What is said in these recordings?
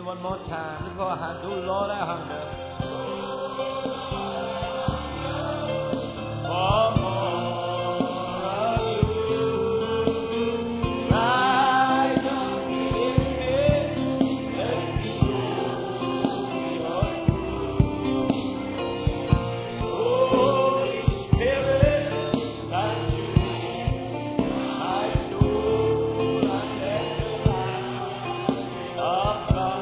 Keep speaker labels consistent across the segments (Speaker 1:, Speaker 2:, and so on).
Speaker 1: one more time. Lift our hands. Oh Lord, I hunger. For more of you. Rise up in me. Let me know your truth. Holy Spirit, saturate my soul and let the light of God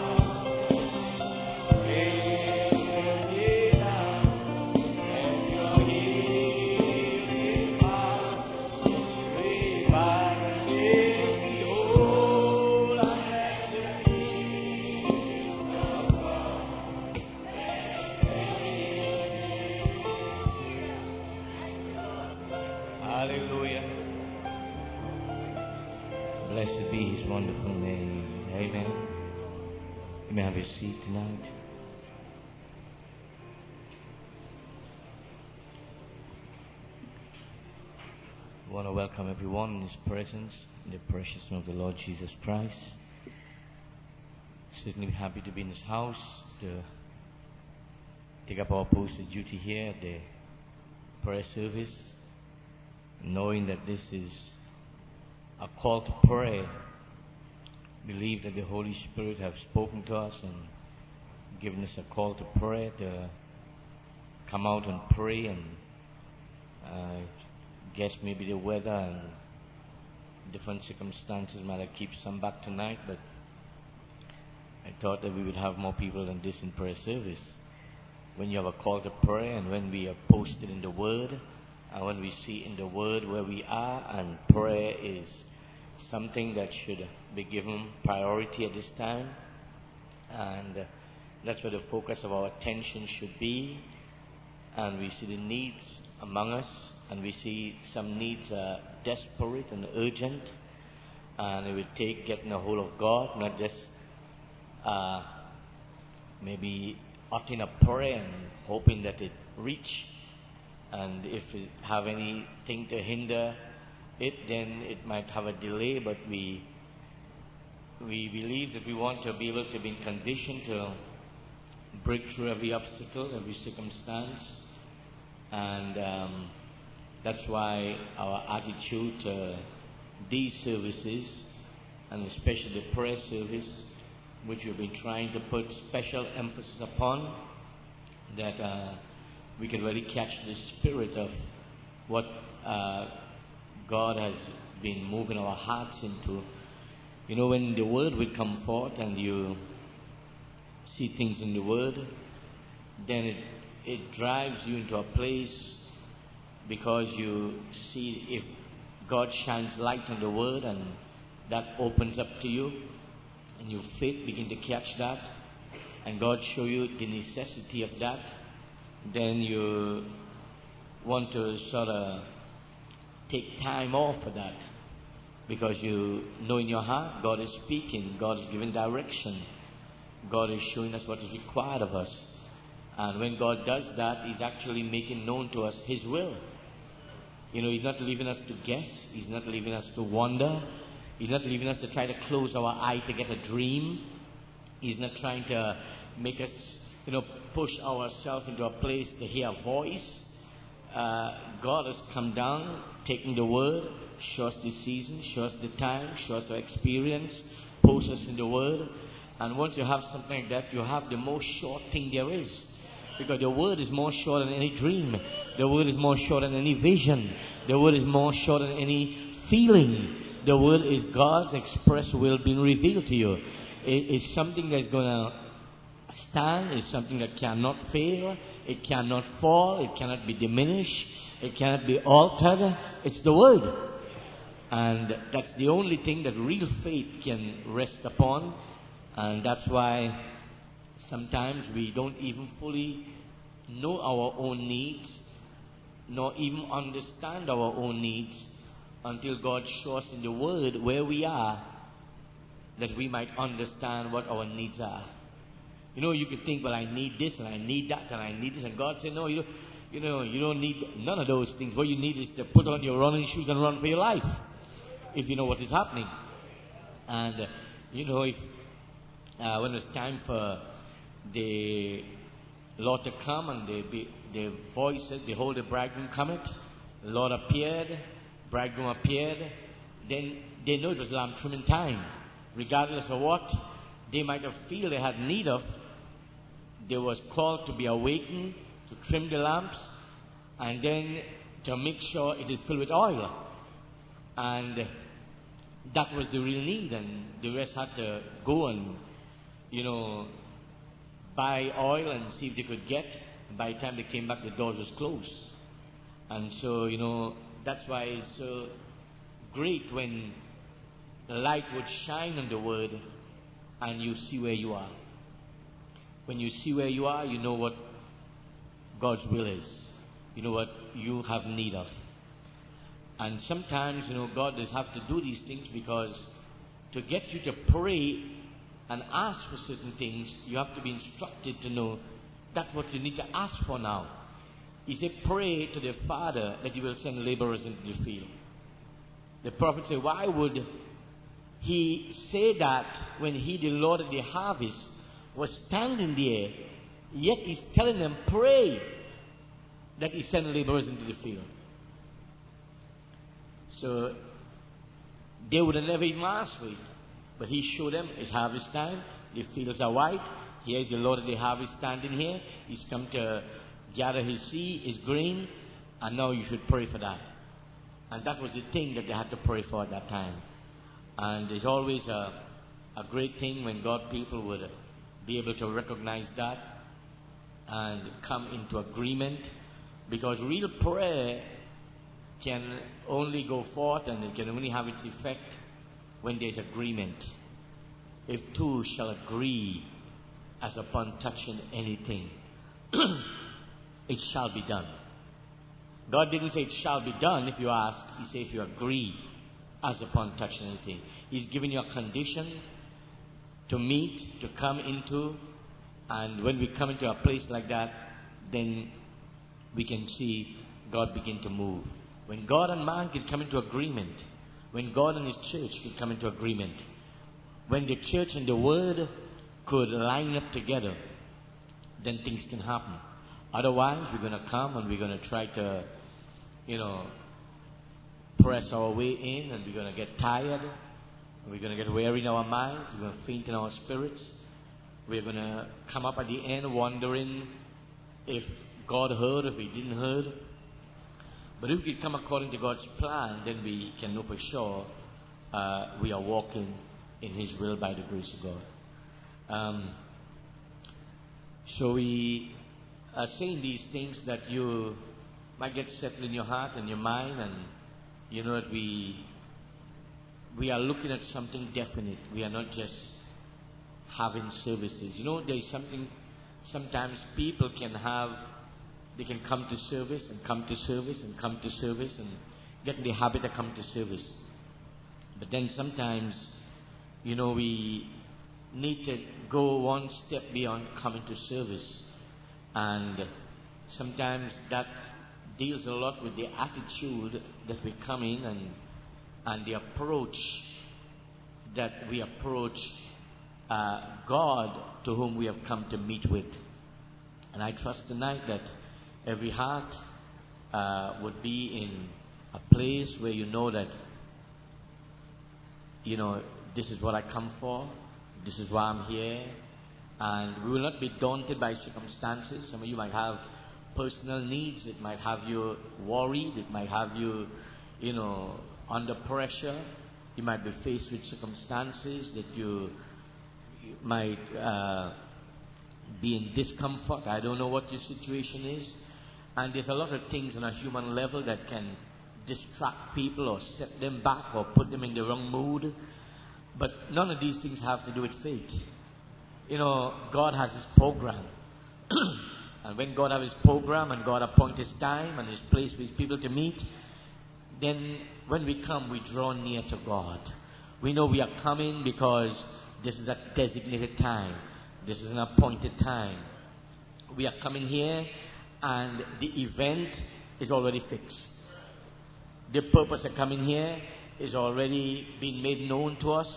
Speaker 1: fill me now. Let your healing power revive me whole and let the peace of God Hallelujah. Blessed be His wonderful name. Amen. You may have a seat tonight. I want to welcome everyone in His presence, in the precious name of the Lord Jesus Christ. Certainly happy to be in His house, to take up our post of duty here at the prayer service, knowing that this is a call to pray. Believe that the Holy Spirit has spoken to us and given us a call to pray, to come out and pray. And I guess maybe the weather and different circumstances might have kept some back tonight, but I thought that we would have more people than this in prayer service. When you have a call to pray, and when we are posted in the Word, and when we see in the Word where we are, and prayer is something that should be given priority at this time, and that's where the focus of our attention should be. And we see the needs among us, and we see some needs are desperate and urgent, and it will take getting a hold of God, not just maybe uttering a prayer and hoping that it reach. And if it have anything to hinder it, then it might have a delay. But we believe that we want to be able to be in condition to break through every obstacle, every circumstance. And that's why our attitude to these services, and especially the prayer service, which we've been trying to put special emphasis upon, that we can really catch the spirit of what God has been moving our hearts into. You know, when the Word will come forth and you see things in the Word, then it drives you into a place, because you see if God shines light on the Word, and that opens up to you, and your faith begin to catch that, and God show you the necessity of that, then you want to sort of take time off for that, because you know in your heart God is speaking, God is giving direction, God is showing us what is required of us. And when God does that, He's actually making known to us His will. You know, He's not leaving us to guess, He's not leaving us to wonder, He's not leaving us to try to close our eye to get a dream. He's not trying to make us, push ourselves into a place to hear a voice. God has come down, taking the Word, show us the season, show us the time, show us our experience, post us in the Word. And once you have something like that, you have the most sure thing there is. Because the Word is more sure than any dream. The Word is more sure than any vision. The Word is more sure than any feeling. The Word is God's express will being revealed to you. It is something that's going to stand. It's something that cannot fail. It cannot fall. It cannot be diminished. It cannot be altered. It's the Word. And that's the only thing that real faith can rest upon. And that's why sometimes we don't even fully know our own needs, nor even understand our own needs, until God shows us in the Word where we are, that we might understand what our needs are. You could think, well, I need this and I need that and I need this, and God said, no, you don't need none of those things. What you need is to put on your running shoes and run for your life, if you know what is happening. And if when it was time for the Lord to come, and the voice said, "Behold, the bridegroom cometh." The Lord appeared, bridegroom appeared. Then they know it was lamp trimming time. Regardless of what they might have feel they had need of, they was called to be awakened, to trim the lamps, and then to make sure it is filled with oil. And that was the real need, and the rest had to go and, buy oil and see if they could get. By the time they came back, the doors was closed. And so, that's why it's so great when the light would shine on the Word and you see where you are. When you see where you are, you know what God's will is. You know what you have need of. And sometimes, God does have to do these things because to get you to pray and ask for certain things, you have to be instructed to know that's what you need to ask for now. He said, pray to the Father that He will send laborers into the field. The prophet said, why would He say that when He, the Lord of the harvest, was standing there, yet He's telling them, pray that He send laborers into the field? So they would have never even asked for it. But He showed them it's harvest time, the fields are white. Here is the Lord of the harvest standing here. He's come to gather His seed, His grain, and now you should pray for that. And that was the thing that they had to pray for at that time. And it's always a great thing when God people would be able to recognize that and come into agreement, because real prayer can only go forth and it can only have its effect when there's agreement. If two shall agree as upon touching anything, it shall be done. God didn't say it shall be done if you ask. He said if you agree as upon touching anything. He's giving you a condition to meet, to come into, and when we come into a place like that, then we can see God begin to move. When God and man can come into agreement, when God and His church can come into agreement, when the church and the Word could line up together, then things can happen. Otherwise, we're going to come and we're going to try to, press our way in, and we're going to get tired, and we're going to get weary in our minds, we're going to faint in our spirits. We're going to come up at the end wondering if God heard, if He didn't heard. But if we come according to God's plan, then we can know for sure we are walking in His will by the grace of God. So we are saying these things that you might get settled in your heart and your mind, and you know that we are looking at something definite. We are not just having services. There's something, sometimes people can have, they can come to service and come to service and come to service and get in the habit of coming to service. But then sometimes, we need to go one step beyond coming to service. And sometimes that deals a lot with the attitude that we come in and the approach that we approach God to whom we have come to meet with. And I trust tonight that every heart would be in a place where you know that, this is what I come for, this is why I'm here, and we will not be daunted by circumstances. Some of you might have personal needs, it might have you worried, it might have you, under pressure. You might be faced with circumstances that you might be in discomfort. I don't know what your situation is. And there's a lot of things on a human level that can distract people or set them back or put them in the wrong mood. But none of these things have to do with faith. God has His program. And when God has His program and God appoints His time and His place for His people to meet, then when we come, we draw near to God. We know we are coming because this is a designated time. This is an appointed time. We are coming here and the event is already fixed. The purpose of coming here is already being made known to us.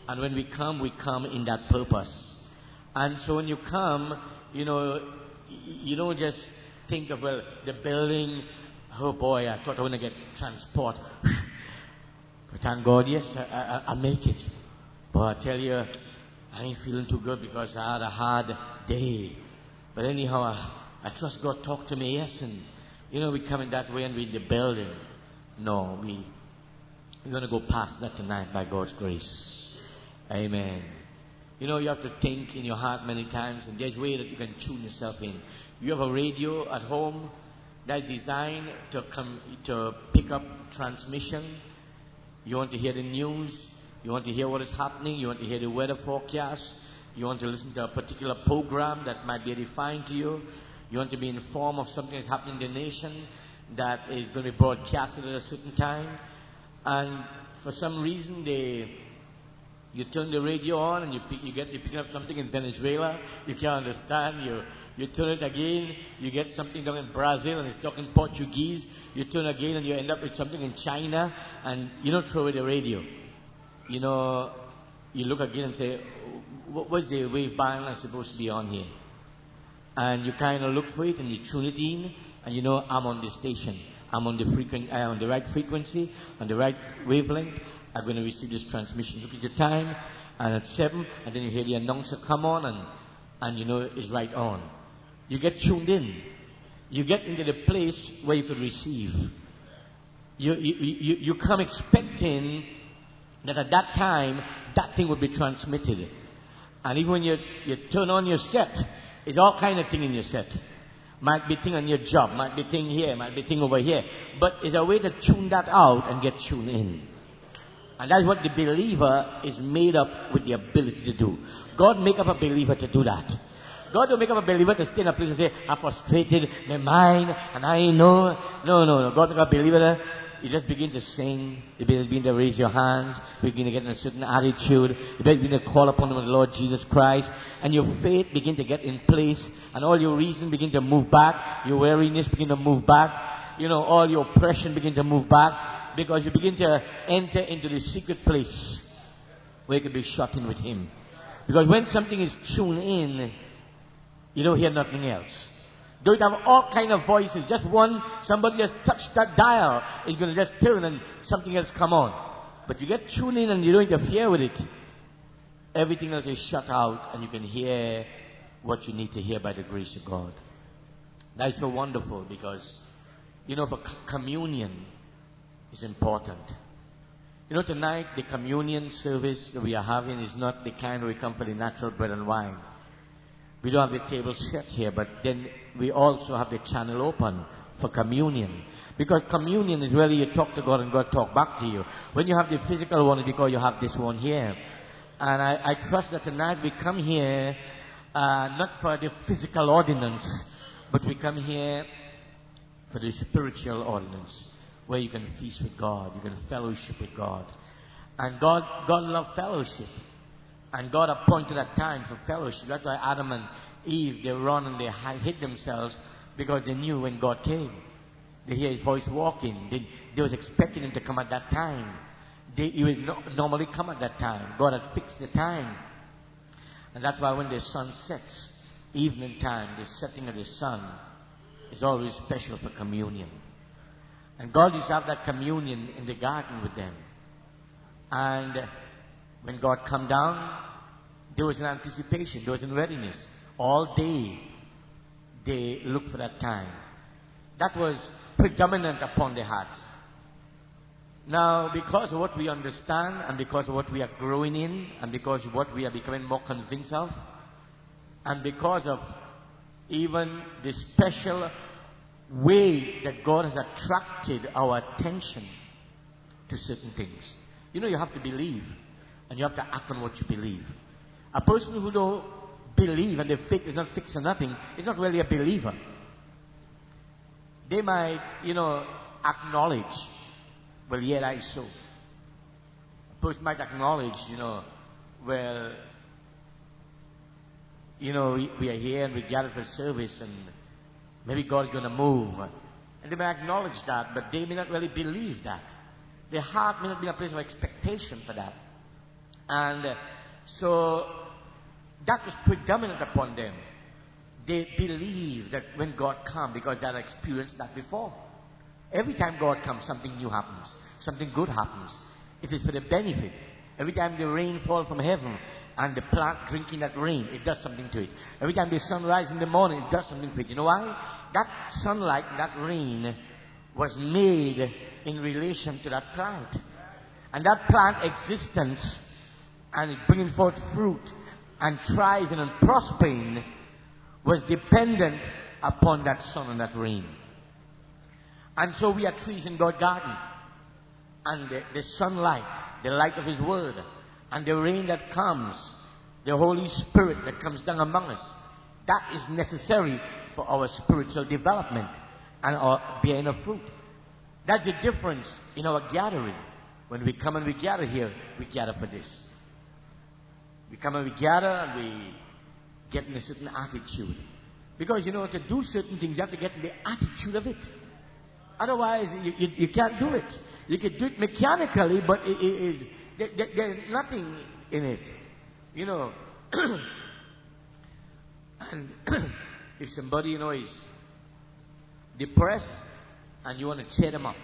Speaker 1: And when we come in that purpose. And so when you come, you don't just think of, well, the building, oh boy, I thought I want to get transport. But thank God, yes, I make it. But I tell you, I ain't feeling too good because I had a hard day. But anyhow, I trust God talk to me, yes, and we come in that way and we're in the building. No, we're going to go past that tonight by God's grace. Amen. You have to think in your heart many times, and there's a way that you can tune yourself in. You have a radio at home that's designed to pick up transmission. You want to hear the news. You want to hear what is happening. You want to hear the weather forecast. You want to listen to a particular program that might be edifying to you. You want to be informed of something that's happening in the nation that is going to be broadcasted at a certain time. And for some reason, you turn the radio on and you're picking up something in Venezuela. You can't understand. You turn it again. You get something down in Brazil and it's talking Portuguese. You turn again and you end up with something in China. And you don't throw away the radio. You look again and say, what's the wave band supposed to be on here? And you kind of look for it and you tune it in, and I'm on the station. I'm on the right frequency, on the right wavelength. I'm going to receive this transmission. Look at your time, and at 7, and then you hear the announcer come on, and it's right on. You get tuned in. You get into the place where you could receive. You come expecting that at that time, that thing will be transmitted. And even when you turn on your set, it's all kind of thing in your set. Might be thing on your job, might be thing here, might be thing over here. But it's a way to tune that out and get tuned in. And that's what the believer is made up with the ability to do. God make up a believer to do that. God don't make up a believer to stay in a place and say, I'm frustrated, my mind, and I know. No. God make up a believer you just begin to sing. You begin to raise your hands. You begin to get in a certain attitude. You begin to call upon the Lord Jesus Christ. And your faith begin to get in place. And all your reason begin to move back. Your weariness begin to move back. All your oppression begin to move back. Because you begin to enter into the secret place where you can be shut in with Him. Because when something is tuned in, you don't hear nothing else. Don't have all kind of voices. Just one, somebody just touched that dial. It's going to just turn and something else come on. But you get tuned in and you don't interfere with it. Everything else is shut out and you can hear what you need to hear by the grace of God. That's so wonderful because, for communion is important. Tonight the communion service that we are having is not the kind where we come for the natural bread and wine. We don't have the table set here, but then we also have the channel open for communion. Because communion is where you talk to God and God talk back to you. When you have the physical one, it's because you have this one here. And I trust that tonight we come here not for the physical ordinance, but we come here for the spiritual ordinance, where you can feast with God, you can fellowship with God. And God loves fellowship. And God appointed a time for fellowship. That's why Adam and Eve, they run and they hid themselves because they knew when God came. They hear His voice walking. They was expecting Him to come at that time. He would normally come at that time. God had fixed the time. And that's why when the sun sets, evening time, the setting of the sun is always special for communion. And God used to have that communion in the garden with them. And when God come down, there was an anticipation, there was a readiness. All day, they looked for that time. That was predominant upon their hearts. Now, because of what we understand, and because of what we are growing in, and because of what we are becoming more convinced of, and because of even the special way that God has attracted our attention to certain things. You have to believe. And you have to act on what you believe. A person who don't believe and their faith is not fixed on nothing is not really a believer. They might, acknowledge, well, yet I so. A person might acknowledge, well, we are here and we gather for service and maybe God's going to move. And they may acknowledge that, but they may not really believe that. Their heart may not be in a place of expectation for that. And so that was predominant upon them. They believe that when God comes, because they had experienced that before. Every time God comes, something new happens. Something good happens. It is for the benefit. Every time the rain falls from heaven and the plant drinking that rain, it does something to it. Every time the sun rises in the morning, it does something for it. You know why? That sunlight, that rain was made in relation to that plant. And that plant existence and it bringing forth fruit and thriving and prospering was dependent upon that sun and that rain. And so we are trees in God's garden. And the sunlight, the light of His Word, and the rain that comes, the Holy Spirit that comes down among us, that is necessary for our spiritual development and our bearing of fruit. That's the difference in our gathering. When we come and we gather here, we gather for this. We come and we gather and we get in a certain attitude. Because, to do certain things, you have to get in the attitude of it. Otherwise, you can't do it. You can do it mechanically, but there's nothing in it. And if somebody, is depressed and you want to cheer them up,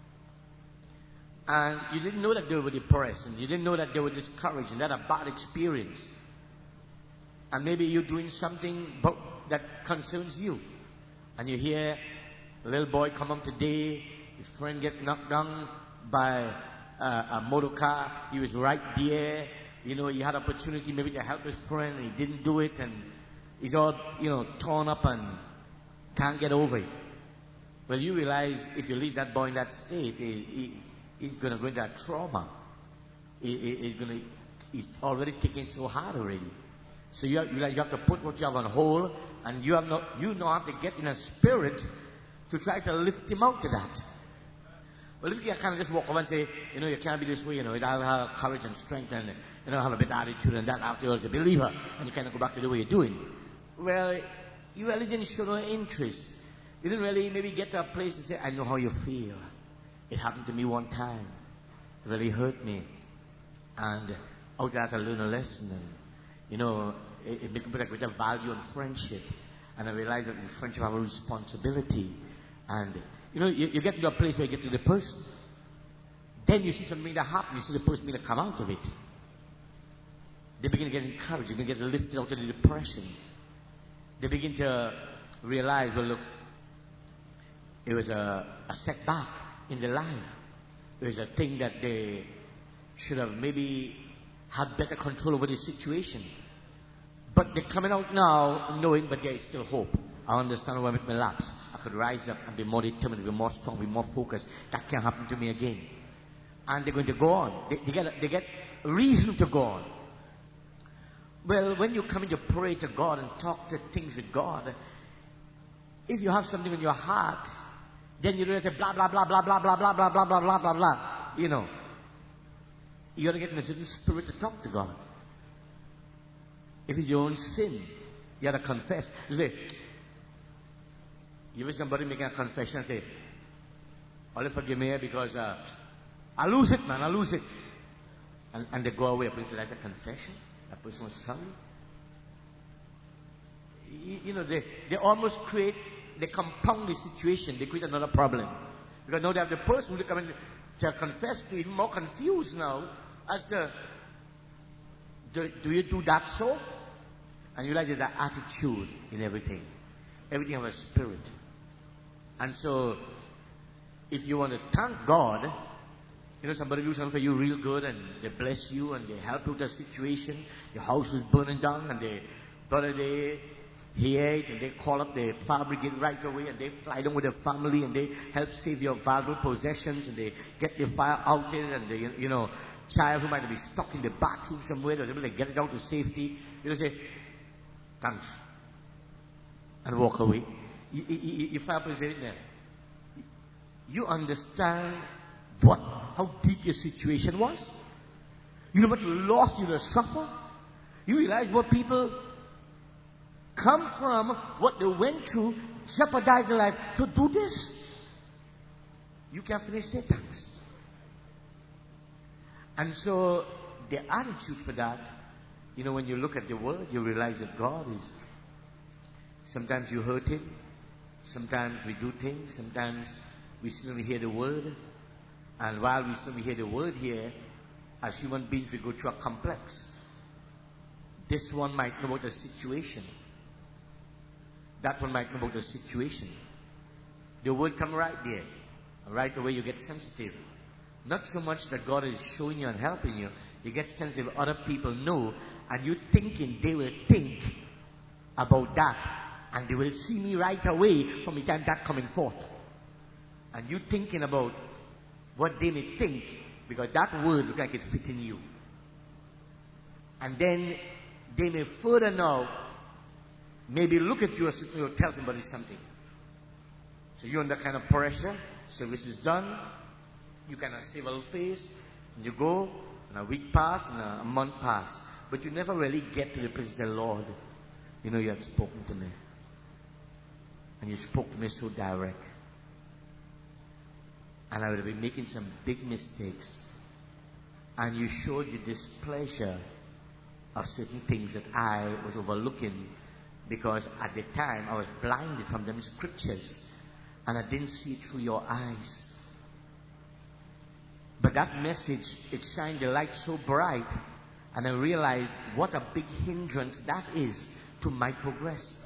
Speaker 1: and you didn't know that they were depressed, and you didn't know that they were discouraged, and that a bad experience, and maybe you're doing something that concerns you, and you hear a little boy come up today, his friend get knocked down by a motor car, he was right there, he had opportunity maybe to help his friend, and he didn't do it, and he's all, torn up and can't get over it. Well, you realize if you leave that boy in that state, he's going to go into that trauma. He's already taking it so hard already. So you have to put what you have on hold, and you know have to get in a spirit to try to lift him out to that. Well, if you kind of just walk over and say, you can't be this way, you have courage and strength and, have a better attitude and that afterwards a believer, and you kind of go back to the way you're doing. Well, you really didn't show no interest. You didn't really maybe get to a place to say, I know how you feel. It happened to me one time. It really hurt me. And out of that I learned a lesson. And, it made me put a greater value on friendship. And I realized that in friendship I have a responsibility. And, you get to a place where you get to the person. Then you see something that happens. You see the person begin to come out of it. They begin to get encouraged. They begin to get lifted out of the depression. They begin to realize, well, look, it was a setback in their life. It was a thing that they should have maybe had better control over the situation. But they're coming out now knowing, but there is still hope. I understand why with my lapse. I could rise up and be more determined, be more strong, be more focused. That can't happen to me again. And they're going to go on. They get reason to go on. Well, when you come in to pray to God and talk to things with God, if you have something in your heart, then you don't say blah, blah, blah, blah, blah, blah, blah, blah, blah, blah, blah, blah, blah. You got to get in a certain spirit to talk to God. If it's your own sin, you have to confess. You say, you hear somebody making a confession and say, only forgive me because I lose it, man, I lose it. And they go away. A person that's a confession. That person was sorry. They almost they compound the situation. They create another problem. Because now they have the person who come in to confess to, even more confused now as to, do you do that so? And you realize there's an attitude in everything. Everything has a spirit. And so, if you want to thank God, somebody do something for you real good and they bless you and they help you with the situation. Your house was burning down and the other day hear it and they call up the fire brigade right away and they fly down with their family and they help save your valuable possessions and they get the fire out and the, child who might be stuck in the bathroom somewhere, they're able to get it out to safety. Say, thanks. And walk away. You fire brigade there. You understand how deep your situation was? You know what loss you have suffered? You realize what people come from, what they went through, jeopardize their life to do this? You can't finish say thanks. And so the attitude for that, when you look at the word, you realize that God is, sometimes you hurt him, sometimes we do things, sometimes we still hear the word, and while we still hear the word here, as human beings we go through a complex. This one might know about the situation. That one might know about the situation. The word come right there. Right away you get sensitive. Not so much that God is showing you and helping you. You get sensitive. Other people know, and you're thinking they will think about that, and they will see me right away from the time that coming forth. And you thinking about what they may think, because that word look like it's fitting you. And then they may further now maybe look at you or tell somebody something. So you're under kind of pressure. Service is done. You kind of save a little face. And you go, and a week pass, and a month pass. But you never really get to the place of the Lord. You had spoken to me. And you spoke to me so direct. And I would have been making some big mistakes. And you showed your displeasure of certain things that I was overlooking, because at the time I was blinded from them scriptures and I didn't see it through your eyes. But that message, it shined the light so bright, and I realized what a big hindrance that is to my progress.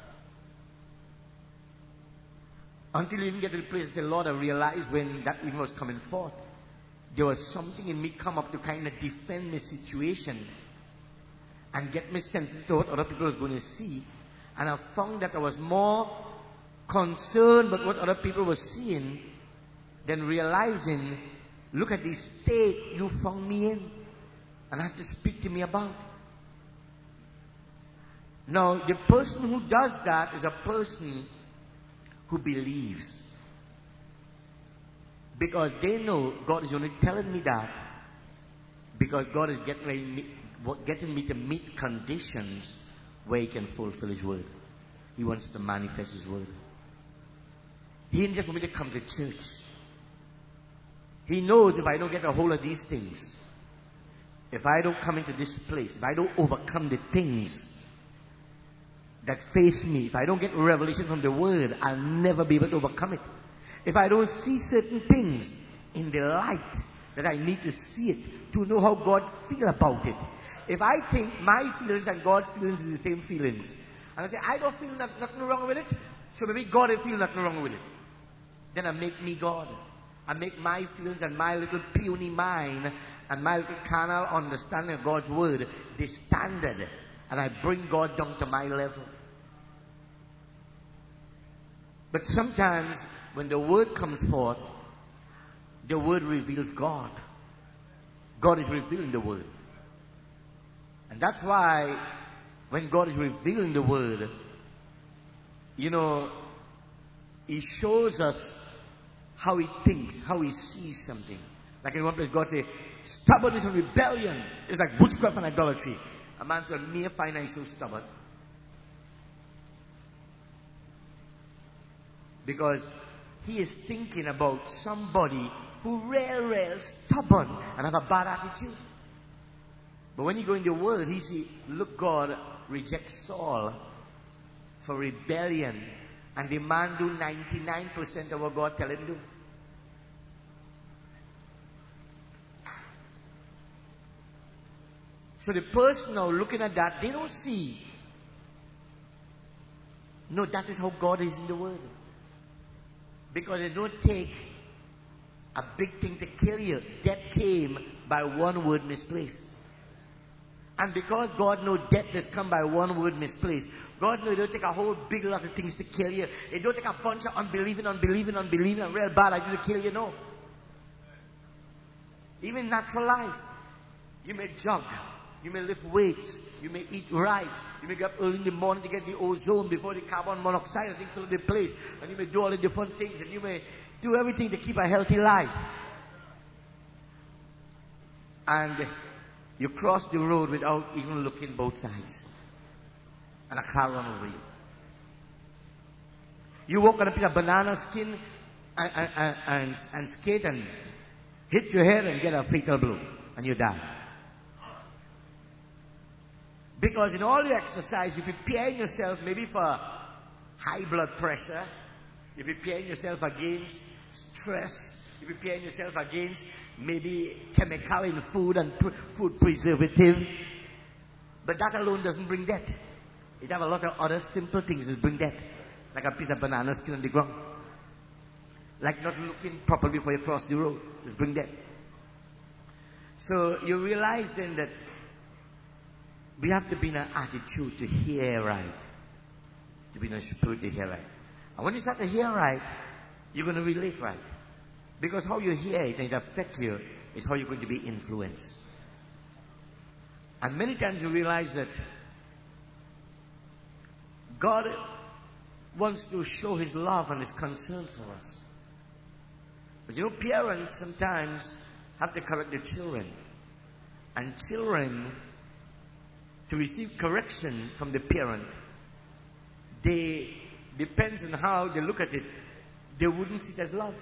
Speaker 1: Until I even get to the place and say, Lord, I realized when that even was coming forth, there was something in me come up to kind of defend my situation and get me sensitive to what other people was going to see. And I found that I was more concerned about what other people were seeing than realizing, look at the state you found me in, and I have to speak to me about. Now, the person who does that is a person who believes. Because they know God is only telling me that because God is getting me to meet conditions where He can fulfill His word. He wants to manifest His word. He didn't just want me to come to church. He knows if I don't get a hold of these things, if I don't come into this place, if I don't overcome the things that face me, if I don't get revelation from the word, I'll never be able to overcome it. If I don't see certain things in the light that I need to see it to know how God feels about it. If I think my feelings and God's feelings are the same feelings, and I say, I don't feel nothing wrong with it, so maybe God will feel nothing wrong with it. Then I make me God. I make my feelings and my little puny mind and my little carnal understanding of God's word the standard. And I bring God down to my level. But sometimes when the word comes forth, the word reveals God. God is revealing the word. And that's why when God is revealing the word, He shows us how He thinks, how He sees something. Like in one place, God says, stubbornness and rebellion is like witchcraft and idolatry. A man said, mere fine I so stubborn. Because he is thinking about somebody who real stubborn and have a bad attitude. But when you go in the word, he see, look, God rejects Saul for rebellion. And the man do 99% of what God tell him to do. So the person now looking at that, they don't see. No, that is how God is in the word. Because it don't take a big thing to kill you. Death came by one word misplaced. And because God knows death has come by one word misplaced, God knows it don't take a whole big lot of things to kill you. It don't take a bunch of unbelieving, and real bad idea to kill you, no. Even natural life. You may jog. You may lift weights. You may eat right. You may get up early in the morning to get the ozone before the carbon monoxide, I think, fill the place. And you may do all the different things. And you may do everything to keep a healthy life. And you cross the road without even looking both sides. And a car run over you. You walk on a piece of banana skin and skate and hit your head and get a fatal blow. And you die.
Speaker 2: Because in all your exercise, you're preparing yourself maybe for high blood pressure. You're preparing yourself against stress. You're preparing yourself against maybe chemical in food and food preservative. But that alone doesn't bring death. It have a lot of other simple things that bring death. Like a piece of banana skin on the ground. Like not looking properly before you cross the road. Just bring death. So you realize then that we have to be in an attitude to hear right. To be in a spirit to hear right. And when you start to hear right, you're going to relate right. Because how you hear it and it affects you is how you're going to be influenced. And many times you realize that God wants to show His love and His concern for us. But you know, parents sometimes have to correct their children. And children, to receive correction from the parent, depends on how they look at it. They wouldn't see it as love.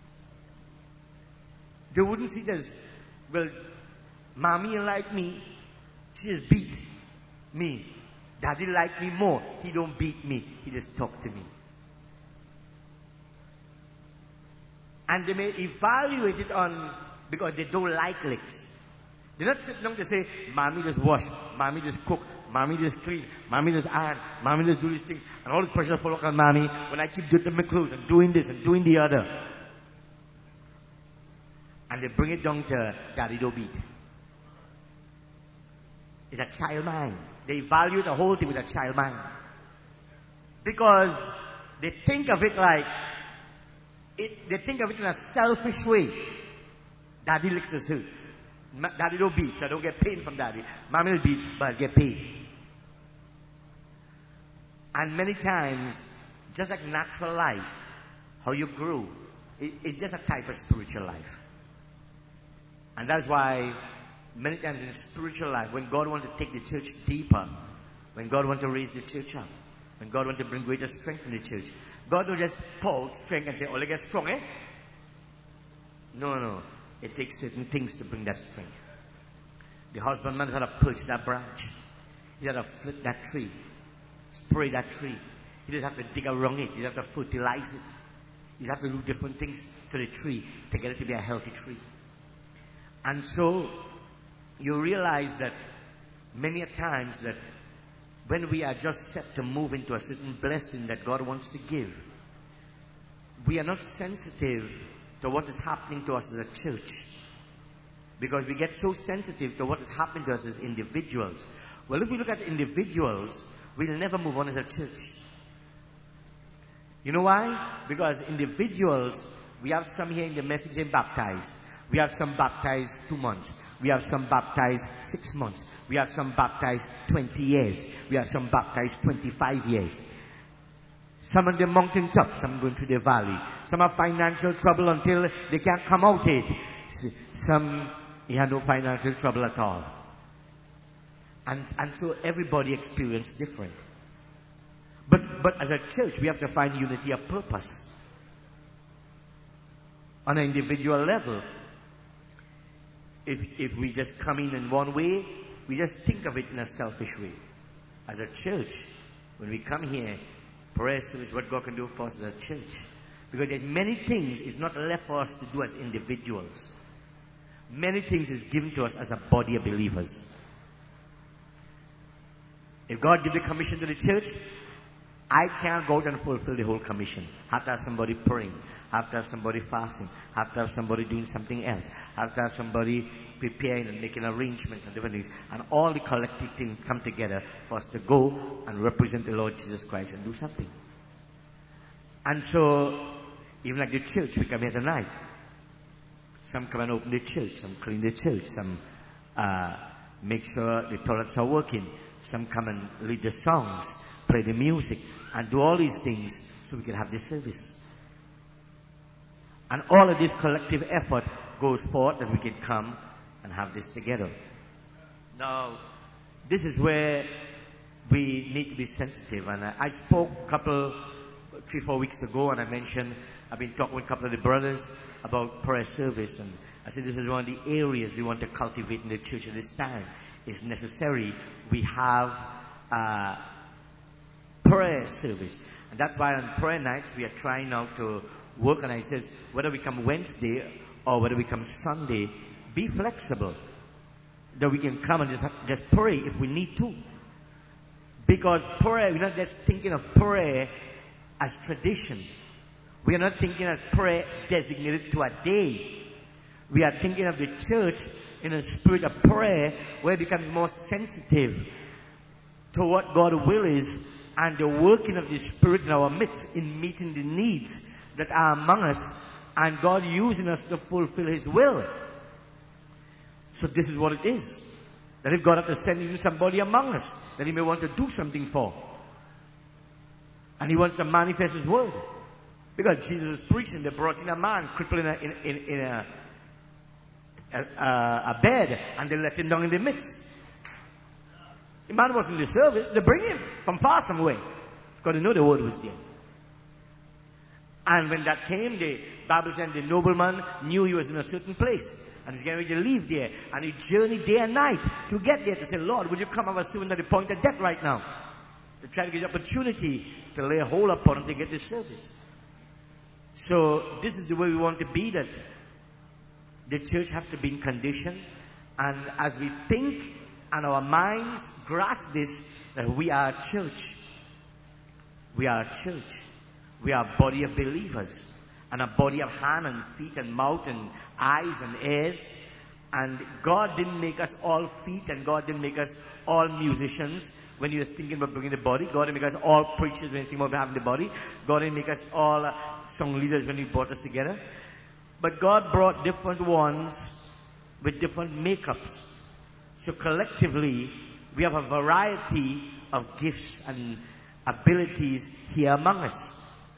Speaker 2: They wouldn't see it as, well, mommy like me, she just beat me. Daddy like me more. He don't beat me. He just talk to me. And they may evaluate it on, because they don't like licks. They're not sitting down to say, mommy just wash, mommy just cook, mommy just clean, mommy just iron, mommy just do these things, and all this pressure fall on mommy when I keep doing my clothes and doing this and doing the other. And they bring it down to daddy don't beat. It's a child mind. They value the whole thing with a child mind. Because they think of it like, they think of it in a selfish way. Daddy licks his hurt. Daddy don't beat, so I don't get pain from daddy. Mommy will beat, but I get pain. And many times, just like natural life, how you grow, it's just a type of spiritual life. And that's why many times in spiritual life, when God wants to take the church deeper, when God wants to raise the church up, when God wants to bring greater strength in the church, God don't just pour strength and say, oh, let's get strong, eh? No. It takes certain things to bring that strength. The husbandman has to perch that branch. He has to flip that tree. Spray that tree. He doesn't have to dig around it. He doesn't have to fertilize it. He has to do different things to the tree to get it to be a healthy tree. And so, you realize that many a times that when we are just set to move into a certain blessing that God wants to give, we are not sensitive to what is happening to us as a church. Because we get so sensitive to what is happening to us as individuals. Well, if we look at individuals, we'll never move on as a church. You know why? Because individuals, we have some here in the message saying baptized. We have some baptized 2 months. We have some baptized 6 months. We have some baptized 20 years. We have some baptized 25 years. Some on the mountaintop, some going through the valley. Some have financial trouble until they can't come out it. Some have no financial trouble at all. And so everybody experiences different. But as a church, we have to find unity of purpose. On an individual level, if we just come in one way, we just think of it in a selfish way. As a church, when we come here, prayer service, what God can do for us as a church. Because there's many things it's not left for us to do as individuals. Many things is given to us as a body of believers. If God gives the commission to the church, I can't go out and fulfill the whole commission. Have to have somebody praying. Have to have somebody fasting. Have to have somebody doing something else. Have to have somebody preparing and making arrangements and different things. And all the collective things come together for us to go and represent the Lord Jesus Christ and do something. And so, even like the church, we come here tonight. Some come and open the church. Some clean the church. Some make sure the toilets are working. Some come and lead the songs, play the music, and do all these things so we can have this service. And all of this collective effort goes forth that we can come and have this together. Now, this is where we need to be sensitive. And I spoke 3-4 weeks ago, and I mentioned, I've been talking with a couple of the brothers about prayer service, and I said this is one of the areas we want to cultivate in the church at this time, is necessary, we have prayer service. And that's why on prayer nights we are trying now to work on it. It says, whether we come Wednesday or whether we come Sunday, be flexible. That we can come and just pray if we need to. Because prayer, we're not just thinking of prayer as tradition. We are not thinking of prayer designated to a day. We are thinking of the church in a spirit of prayer where it becomes more sensitive to what God's will is and the working of the Spirit in our midst in meeting the needs that are among us and God using us to fulfill His will. So this is what it is. That if God has to send you somebody among us that He may want to do something for. And He wants to manifest His word. Because Jesus was preaching, they brought in a man crippled in a bed and they let him down in the midst. The man was in the service, they bring him from far somewhere. Because they know the word was there. And when that came, the Bible said the nobleman knew he was in a certain place. And he was getting ready to leave there. And he journeyed day and night to get there to say, Lord, would you come our servant at the point of death right now? To try to get the opportunity to lay a hold upon him to get this service. So this is the way we want to be, that the church has to be in condition. And as we think and our minds grasp this, that we are a church. We are a church. We are a body of believers. And a body of hand and feet and mouth and eyes and ears. And God didn't make us all feet and God didn't make us all musicians when He was thinking about bringing the body. God didn't make us all preachers when He thinking about having the body. God didn't make us all song leaders when He brought us together. But God brought different ones with different makeups. So collectively, we have a variety of gifts and abilities here among us.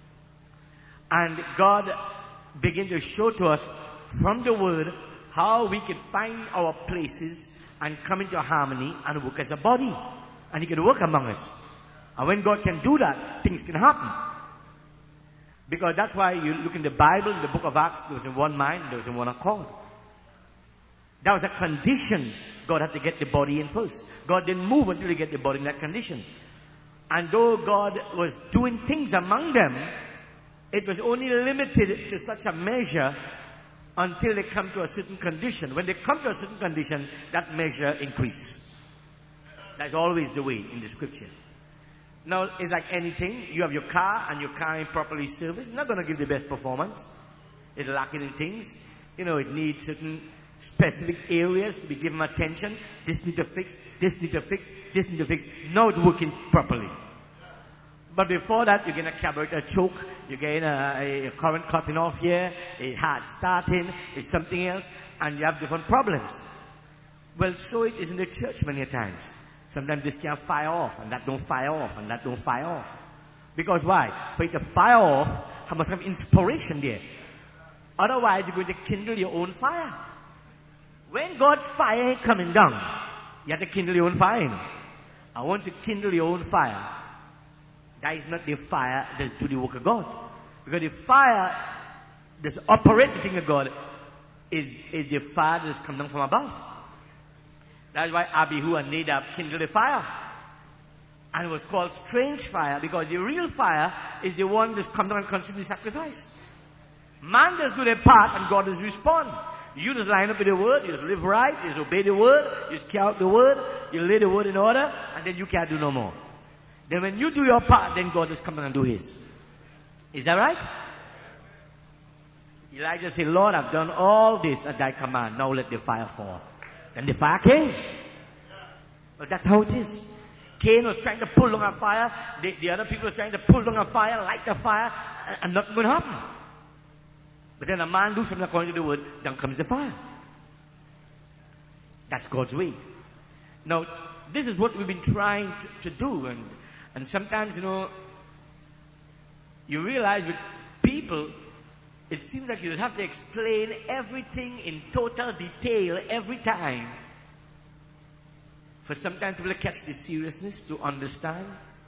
Speaker 2: And God began to show to us from the Word how we could find our places and come into harmony and work as a body. And He can work among us. And when God can do that, things can happen. Because that's why you look in the Bible, in the book of Acts, there was in one mind, there was in one accord. That was a condition God had to get the body in first. God didn't move until He get the body in that condition. And though God was doing things among them, it was only limited to such a measure until they come to a certain condition. When they come to a certain condition, that measure increases. That's always the way in the scripture. Now, it's like anything. You have your car and your car ain't properly serviced. It's not going to give the best performance. It's lacking in things. You know, it needs certain specific areas to be given attention. This need to fix, this need to fix, this need to fix. Now it's working properly. But before that, you're getting a carburetor choke, you're getting a current cutting off here, a hard starting, it's something else, and you have different problems. Well, so it is in the church many times. Sometimes this can't fire off, and that don't fire off, and that don't fire off. Because why? For it to fire off, I must have inspiration there. Otherwise, you're going to kindle your own fire. When God's fire is coming down, you have to kindle your own fire. You know? And once you kindle your own fire, that is not the fire that do the work of God. Because the fire that's operate the thing of God is the fire that's come down from above. That's why Abihu and Nadab kindled the fire. And it was called strange fire, because the real fire is the one that's come down and consumed the sacrifice. Man does do their part and God does respond. You just line up with the word, you just live right, you just obey the word, you just carry out the word, you lay the word in order, and then you can't do no more. Then when you do your part, then God just come down and do His. Is that right? Elijah said, Lord, I've done all this at thy command, now let the fire fall. Then the fire came. Well, that's how it is. Cain was trying to pull down a fire, the other people were trying to pull down a fire, light the fire, and nothing would happen. But then a man do something according to the word, down comes the fire. That's God's way. Now, this is what we've been trying to do, and sometimes, you know, you realize with people, it seems like you have to explain everything in total detail every time. For sometimes people to catch the seriousness, to understand.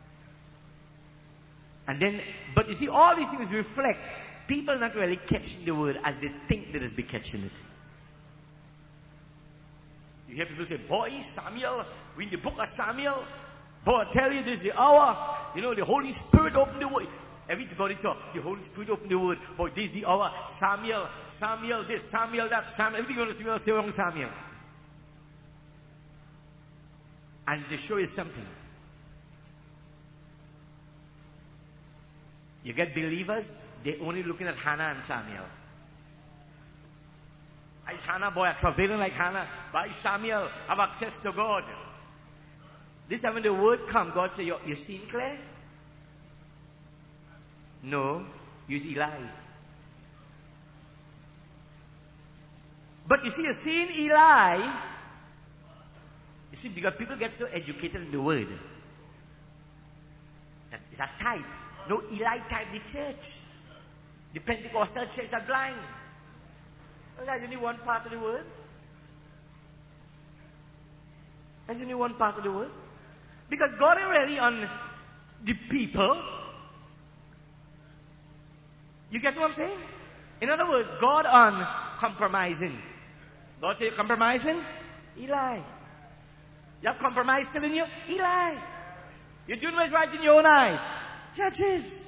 Speaker 2: And then, but you see, all these things reflect people not really catching the word as they think they just be catching it. You hear people say, boy, Samuel, we in the book of Samuel. Boy, I tell you, this is the hour. You know, the Holy Spirit opened the word. Everybody talk. The Holy Spirit opened the word. Boy, this is the hour. Samuel, Samuel this, Samuel that, Samuel. Everything you want to say wrong Samuel. And to show you something. You get believers, they're only looking at Hannah and Samuel. I Hannah, boy, I'm travailing like Hannah. By Samuel, have access to God. This time when the word come, God say, you seen clear? No, use Eli. But you see, you're seeing Eli. You see, because people get so educated in the word. That is a type. No, Eli type the church. The Pentecostal church are blind. Well, that's only one part of the word. That's only one part of the word. Because God is really on the people. You get what I'm saying? In other words, God on compromising. God say you're compromising? Eli. You have compromise still in you? Eli. You're doing what's right in your own eyes. Judges.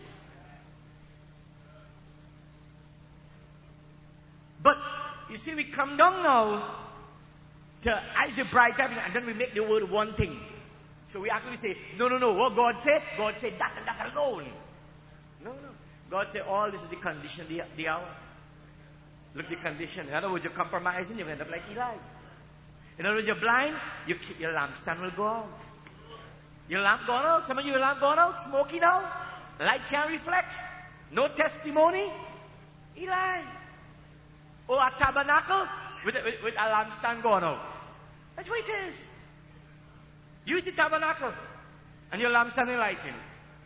Speaker 2: But, you see, we come down now to eyes the bright time, and then we make the word one thing. So we actually say, no, what God said that and that alone. No. God said, all this is the condition of the hour. Look at the condition. In other words, you're compromising, you end up like Eli. In other words, you're blind, your lampstand will go out. Your lamp gone out. Some of you, your lamp gone out, smoky now. Light can't reflect. No testimony. Eli. Or a tabernacle with a lampstand gone out. That's what it is. Use the tabernacle and your lampstand is lighting.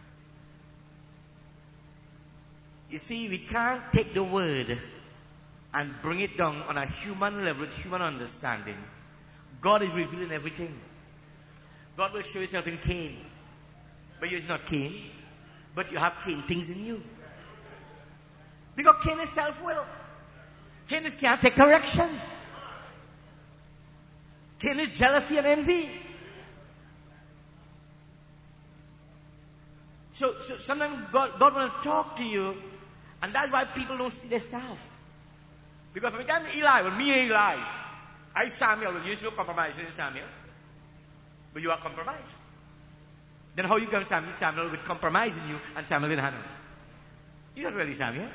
Speaker 2: You see, we can't take the word and bring it down on a human level, human understanding. God is revealing everything. God will show himself in Cain. But you're not Cain. But you have Cain things in you. Because Cain is self-will. Cain can't take correction. Cain is jealousy and envy. So sometimes God will talk to you, and that's why people don't see themselves. Because when we come to Eli, when me and Eli, I Samuel, well, you no compromise in Samuel. But you are compromised. Then how you come Samuel with compromise in you and Samuel with Hannah? You're not really Samuel.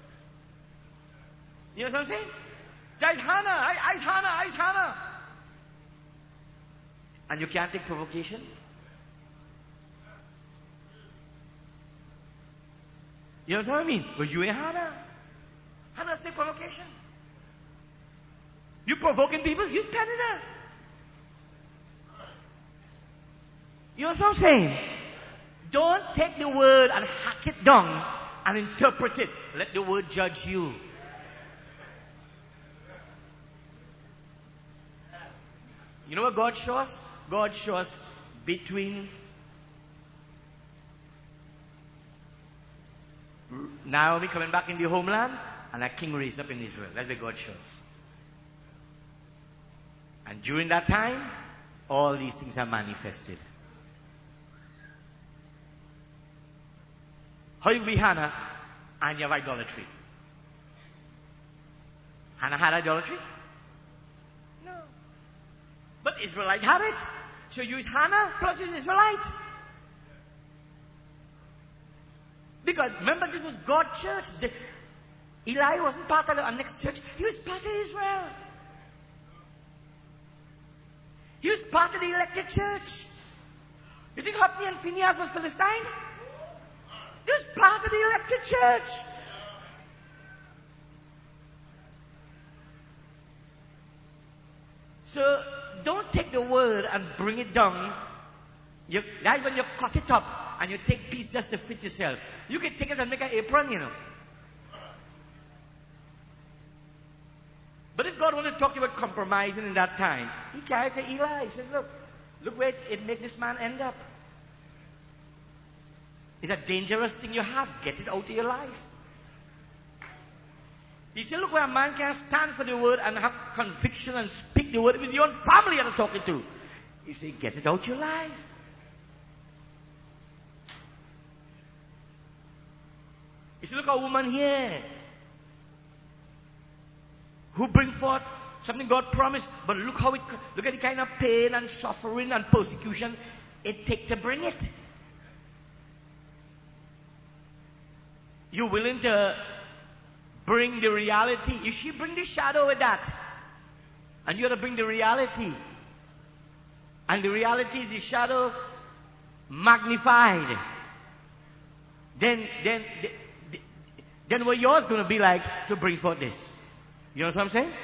Speaker 2: You know what I'm saying? It's Hannah. And you can't take provocation. You know what I mean? But you ain't Hannah. Hannah's take provocation. You provoking people, you predator. You know what I'm saying? Don't take the word and hack it down and interpret it. Let the word judge you. You know what God shows us? God shows us between Naomi coming back in the homeland and a king raised up in Israel. That's what God shows. And during that time, all these things are manifested. How you be Hannah and you have idolatry? Hannah had idolatry? No. But Israelite had it. So use Hannah plus use Israelite. Because remember, this was God's church. Eli wasn't part of the next church. He was part of Israel. He was part of the elected church. You think Hophni and Phinehas was Philistine? He was part of the elected church. So don't take the word and bring it down. That's when you cut it up and you take pieces just to fit yourself. You can take it and make an apron, you know. But if God wanted to talk to you about compromising in that time, he carried to Eli. He says, look where it made this man end up. It's a dangerous thing you have. Get it out of your life. He said, look, where a man can stand for the word and have conviction and speak the word with your own family you're talking to. He said, get it out your life. He said, look, a woman here who bring forth something God promised, but look at the kind of pain and suffering and persecution it takes to bring it. You're willing to bring the reality. If she bring the shadow with that, and you have to bring the reality, and the reality is the shadow magnified, then what yours going to be like to bring forth this? You know what I'm saying?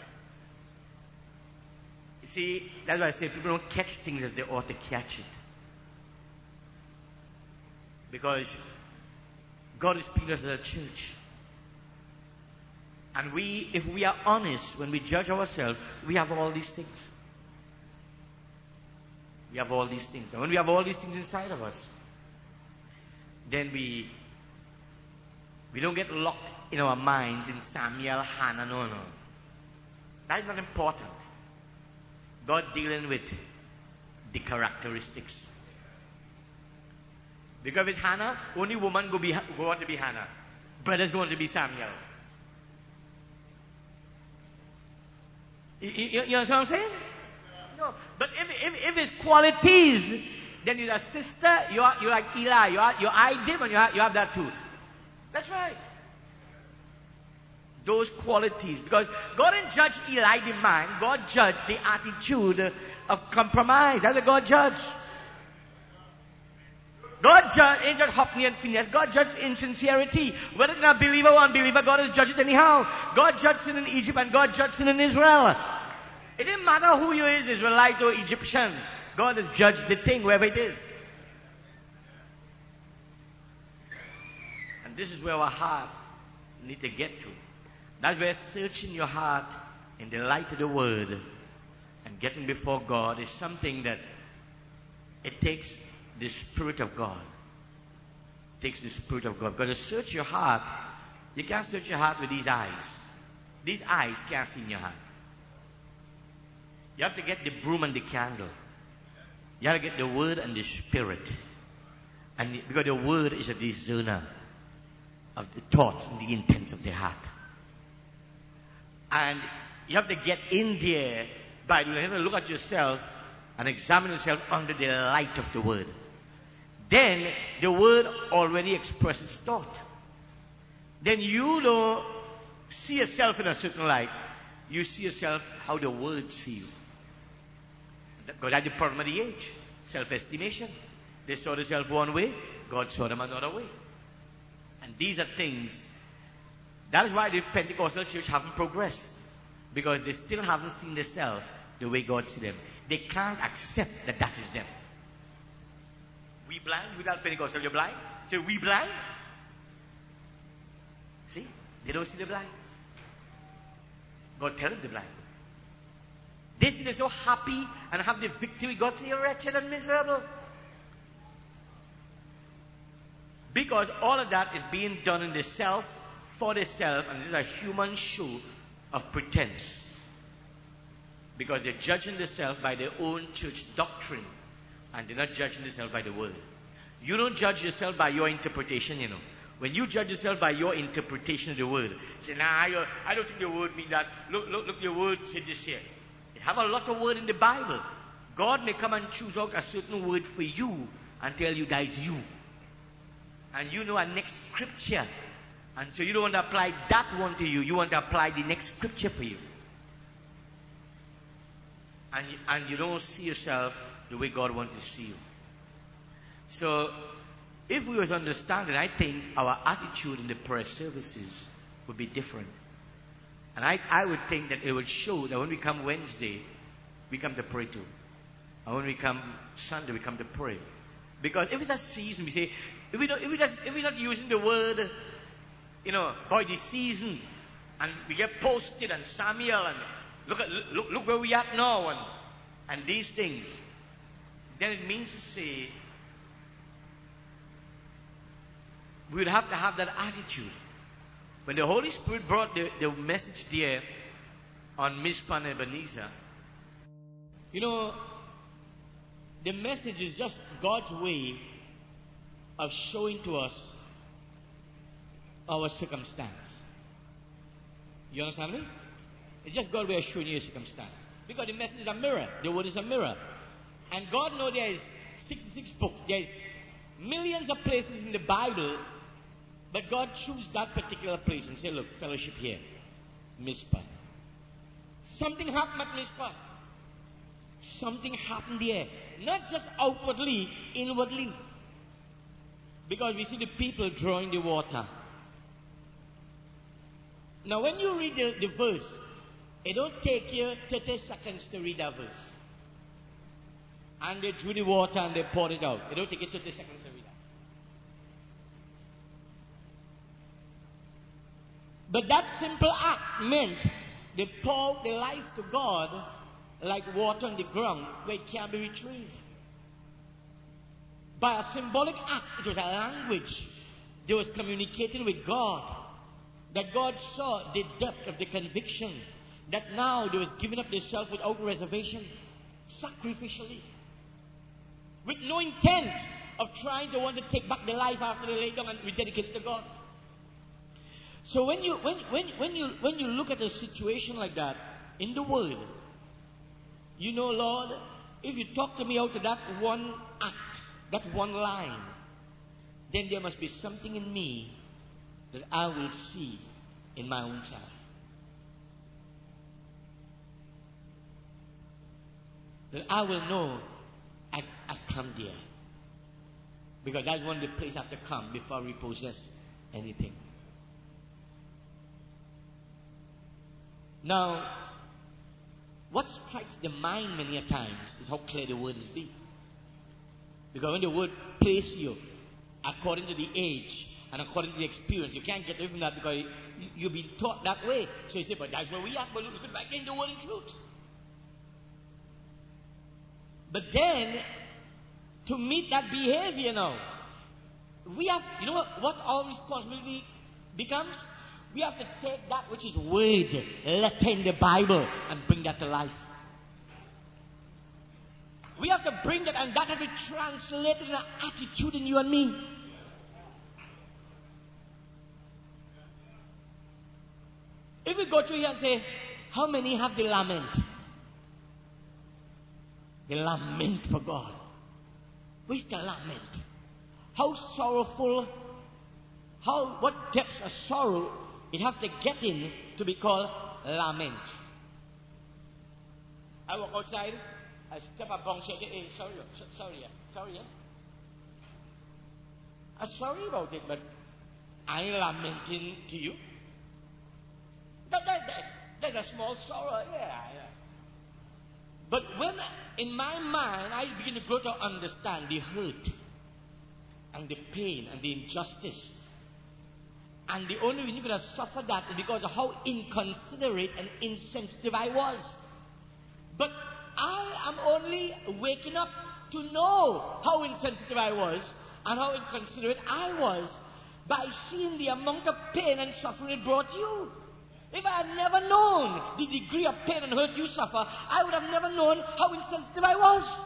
Speaker 2: You see, that's why I say people don't catch things as they ought to catch it. Because God is speaking to us as a church. And if we are honest, when we judge ourselves, we have all these things. We have all these things. And when we have all these things inside of us, then we don't get locked in our minds in Samuel, Hannah, no. That is not important. God dealing with the characteristics. Because if it's Hannah, only woman go on to be Hannah. Brothers go on to be Samuel. You know what I'm saying? No. But if it's qualities, then you're a sister, you're like Eli, you're Idim, and you have that too. That's right. Those qualities. Because God didn't judge Eli the man, God judged the attitude of compromise. That's what God judged. God ain't judged Hophni and Phinehas. God judged insincerity. Whether it's a believer or unbeliever, God has judged it anyhow. God judged sin in Egypt and God judged sin in Israel. It didn't matter who you is, Israelite or Egyptian. God has judged the thing, wherever it is. And this is where our heart need to get to. That's where searching your heart in the light of the Word and getting before God is something that it takes the Spirit of God. It takes the Spirit of God. Because to search your heart, you can't search your heart with these eyes. These eyes can't see in your heart. You have to get the broom and the candle. You have to get the Word and the Spirit. And because the Word is a discerner of the thoughts and the intents of the heart. And you have to get in there by you have to look at yourself and examine yourself under the light of the Word. Then the Word already expresses thought. Then you don't see yourself in a certain light. You see yourself how the Word sees you. Because that's the problem of the age. Self-estimation. They saw themselves one way, God saw them another way. And these are things. That is why the Pentecostal church haven't progressed. Because they still haven't seen themselves the way God sees them. They can't accept that that is them. We blind? Without Pentecostal, you're blind? So we blind? See? They don't see the blind. God tells them they're blind. They see they're so happy and have the victory. God says you're wretched and miserable. Because all of that is being done in the self, for the self, and this is a human show of pretense. Because they're judging the self by their own church doctrine, and they're not judging the self by the Word. You don't judge yourself by your interpretation, you know. When you judge yourself by your interpretation of the Word, say, I don't think the Word means that. Look, your Word said this here. It have a lot of word in the Bible. God may come and choose out a certain word for you and tell you that is you. And you know a next scripture. And so you don't want to apply that one to you. You want to apply the next scripture for you. And you don't see yourself the way God wants to see you. So, if we was understanding, I think our attitude in the prayer services would be different. And I would think that it would show that when we come Wednesday, we come to pray too. And when we come Sunday, we come to pray. Because if it's a season, we say, if we're not using the word, by the season, and we get posted and Samuel and look where we at now and these things, then it means to say we would have to have that attitude. When the Holy Spirit brought the message there on Mizpah and Ebenezer,
Speaker 1: you know, the message is just God's way of showing to us our circumstance. You understand me? It's just God's way of showing you a circumstance. Because the message is a mirror. The word is a mirror. And God knows there is 66 books. There is millions of places in the Bible. But God chose that particular place and said, look, fellowship here. Mizpah. Something happened at Mizpah. Something happened there. Not just outwardly, inwardly. Because we see the people drawing the water. Now when you read the verse, it don't take you 30 seconds to read that verse. And they drew the water and they poured it out. It don't take you 30 seconds to read that. But that simple act meant they poured their lives to God like water on the ground where it can't be retrieved. By a symbolic act, it was a language. They was communicating with God. That God saw the depth of the conviction. That now they was giving up themselves without reservation. Sacrificially. With no intent of trying to want to take back their life after they lay down and rededicate to God. So when you look at a situation like that in the Word, you know, Lord, if you talk to me out of that one act, that one line, then there must be something in me that I will see in my own self. That I will know I come there. Because that's one of the places I have to come before we possess anything. Now, what strikes the mind many a times is how clear the word is being. Because when the word places you according to the age and according to the experience, you can't get away from that because you've been taught that way. So you say, but that's where we are. But look back in the word in truth. But then, to meet that behavior now, we have, you know what our responsibility becomes? We have to take that which is word, letter in the Bible, and bring that to life. We have to bring that, and that has to be translated in an attitude in you and me. If we go to here and say, how many have the lament? The lament for God. Where's the lament? How sorrowful, what depths of sorrow it has to get in to be called lament. I walk outside, I step up on and say, hey, sorry. I'm sorry about it, but I ain't lamenting to you. That's a small sorrow, yeah. But when in my mind I begin to grow to understand the hurt and the pain and the injustice, and the only reason you could have suffered that is because of how inconsiderate and insensitive I was. But I am only waking up to know how insensitive I was and how inconsiderate I was by seeing the amount of pain and suffering it brought you. If I had never known the degree of pain and hurt you suffer, I would have never known how insensitive I was.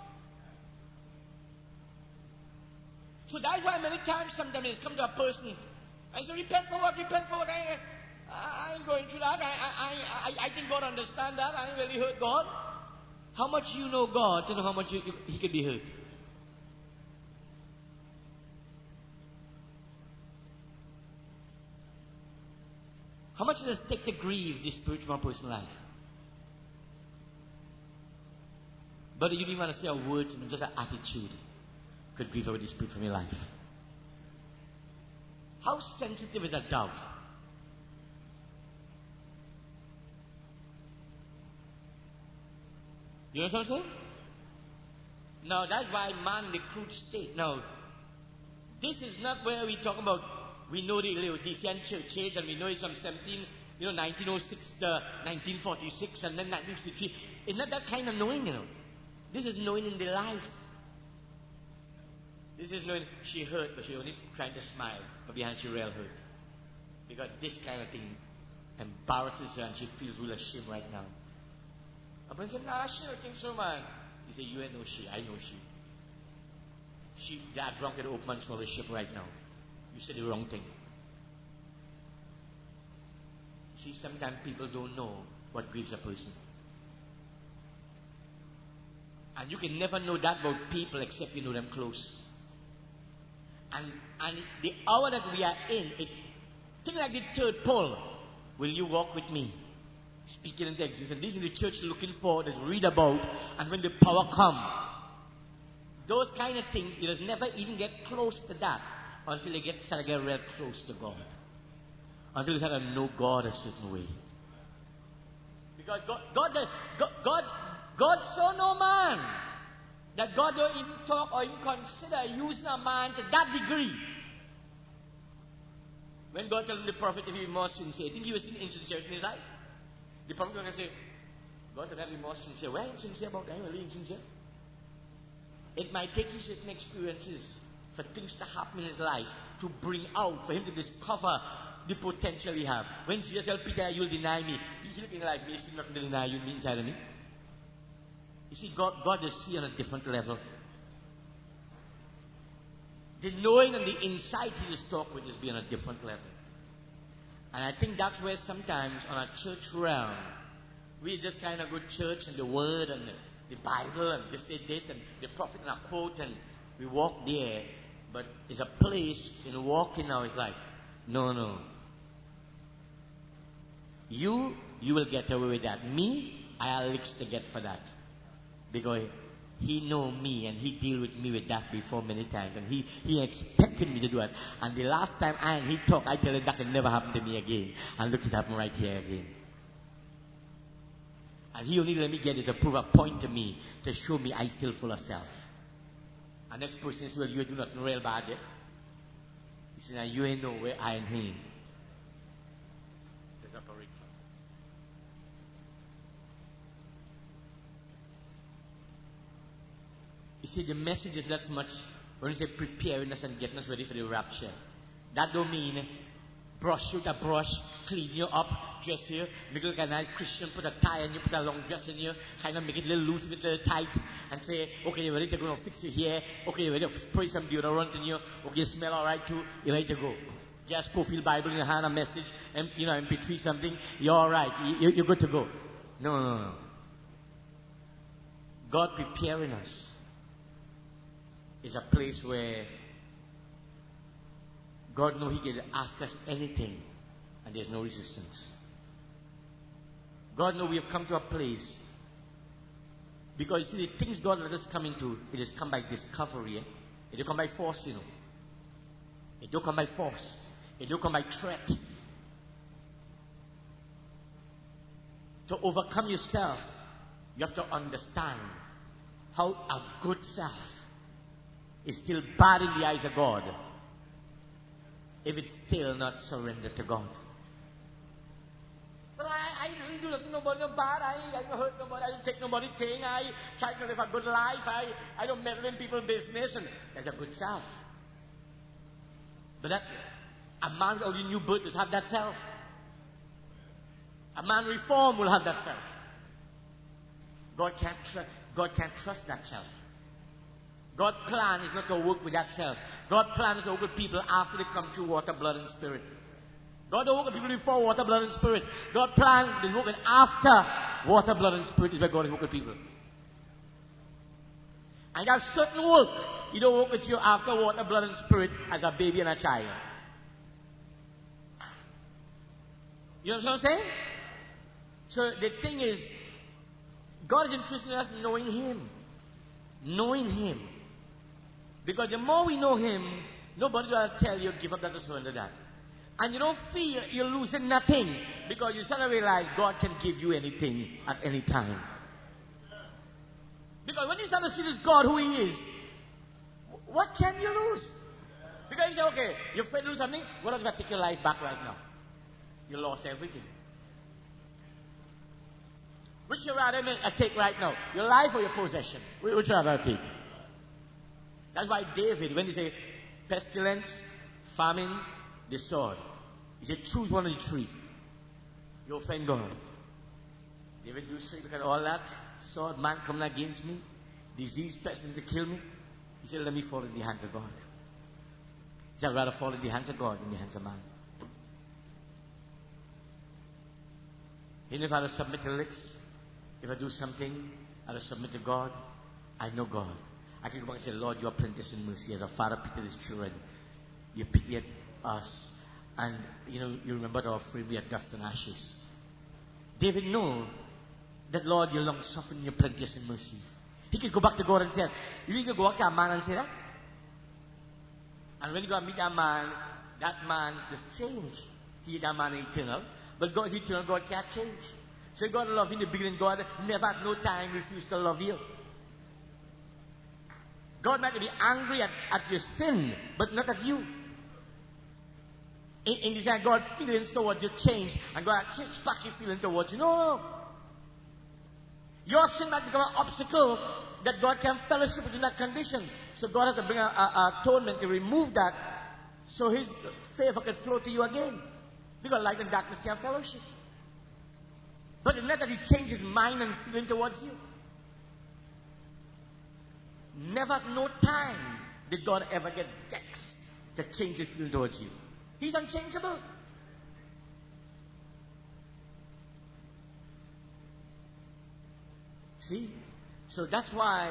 Speaker 1: So that's why many times sometimes it's come to a person, I say, repent for what? I ain't going through that. I think God understand that. I ain't really hurt God. How much you know God to know how much He could be hurt? How much does it take to grieve the spirit from a person's life? But you didn't want to say a word, just an attitude could grieve away the spirit from your life. How sensitive is a dove? You know what I'm saying? Now that's why man in the crude state. Now, this is not where we talk about. We know the Laodicean church age, and we know it's from 1906 to 1946, and then 1953. It's not that kind of knowing, This is knowing in the life. This is knowing she hurt, but she only trying to smile, but behind she real hurt. Because this kind of thing embarrasses her and she feels real ashamed right now. A person said, nah, she don't think so, man. He said, you ain't know she, I know she. They are drunk at the open scholarship right now. You said the wrong thing. See, sometimes people don't know what grieves a person. And you can never know that about people except you know them close. And the hour that we are in, think like the third pole. Will you walk with me? Speaking into existence. This is the church looking for, just read about, and when the power comes, those kind of things, you just never even get close to that until you start to get real close to God. Until you start to know God a certain way. Because God saw no man. That God don't even talk or even consider using a man to that degree. When God told the prophet if he be more sincere, I think he was insincere in his life. The prophet was going to say, God will be more sincere. Why insincere about that? Are you really insincere? It might take you certain experiences for things to happen in his life to bring out, for him to discover the potential he have. When Jesus tells Peter, you'll deny me, you look in life, you see nothing to deny you inside of me. You see, God is see on a different level. The knowing and the insight he is talk with is be on a different level. And I think that's where sometimes on a church realm, we just kind of go to church and the word and the Bible and they say this and the prophet and a quote and we walk there. But it's a place in walking now, it's like, no. You will get away with that. Me, I have licks to get for that. Because he know me and he deal with me with that before many times. And he expected me to do it. And the last time I and he talk, I tell him that can never happen to me again. And look, it happened right here again. And he only let me get it to prove a point to me, to show me I still full of self. And next person says, well, you do nothing real bad yet. He said, now you ain't know where I and him. There's a correct. You see, the message is not so much when you say preparing us and getting us ready for the rapture. That don't mean brush you with a brush, clean you up, dress you, make you look like a nice Christian, put a tie on you, put a long dress on you, kind of make it a little loose, a little tight, and say, okay, you're ready to go, fix your hair, okay, you're ready to spray some deodorant on you, okay, you smell alright too, you're ready to go. Just Scofield Bible in your hand, a message, and, MP3 something, you're alright, you're good to go. No. God preparing us is a place where God knows He can ask us anything and there's no resistance. God knows we have come to a place because you see the things God let us come into, it has come by discovery. It don't come by force, It don't come by force. It don't come by threat. To overcome yourself, you have to understand how a good self is still bad in the eyes of God if it's still not surrendered to God. But I didn't do nothing, nobody no bad. I don't hurt nobody. I don't take nobody's thing. I try to live a good life. I don't meddle in people's business. And that's a good self. But that a man with only new birth does have that self. A man reformed will have that self. God can't trust that self. God's plan is not to work with that self. God's plan is to work with people after they come through water, blood, and spirit. God don't work with people before water, blood, and spirit. God's plan is working after water, blood, and spirit is where God is working with people. And there's certain work He don't work with you after water, blood, and spirit as a baby and a child. You know what I'm saying? So the thing is, God is interested in us knowing Him. Knowing Him. Because the more we know Him, nobody will tell you, give up that or surrender that. And you don't feel you're losing nothing. Because you suddenly realize God can give you anything at any time. Because when you start to see this God, who He is, what can you lose? Because you say, okay, you're afraid to lose something, what if I take your life back right now? You lost everything. Which you rather take right now? Your life or your possession? Which you rather take? That's why David, when he say pestilence, famine, the sword,
Speaker 2: He said, choose one of the three. You offend God. David do say, look at all that. Sword, man coming against me. Disease, pestilence to kill me. He said, let me fall in the hands of God. He said, I'd rather fall in the hands of God than the hands of man. Even if I had to submit to licks, if I do something, I have to submit to God. I know God. I can go back and say, Lord, you are plenteous in mercy. As a father pitied his children, you pitied us. And, you remember our frame, we are dust and ashes. David knew that, Lord, you're long suffering, you're plenteous in mercy. He could go back to God and say, you can go back to a man and say that. And when you go and meet that man just changed. That man is eternal. But God is eternal, God can't change. So God loved you in the beginning, God never at no time refused to love you. God might be angry at your sin, but not at you. In this time, God's feelings towards you change, and God change back your feeling towards you. No. Your sin might become an obstacle that God can fellowship with in that condition. So God has to bring a atonement to remove that, so His favor can flow to you again. Because light and darkness can't fellowship. But it's not that He changes His mind and feeling towards you. Never at no time did God ever get vexed to change His feeling towards you. He's unchangeable. See? So that's why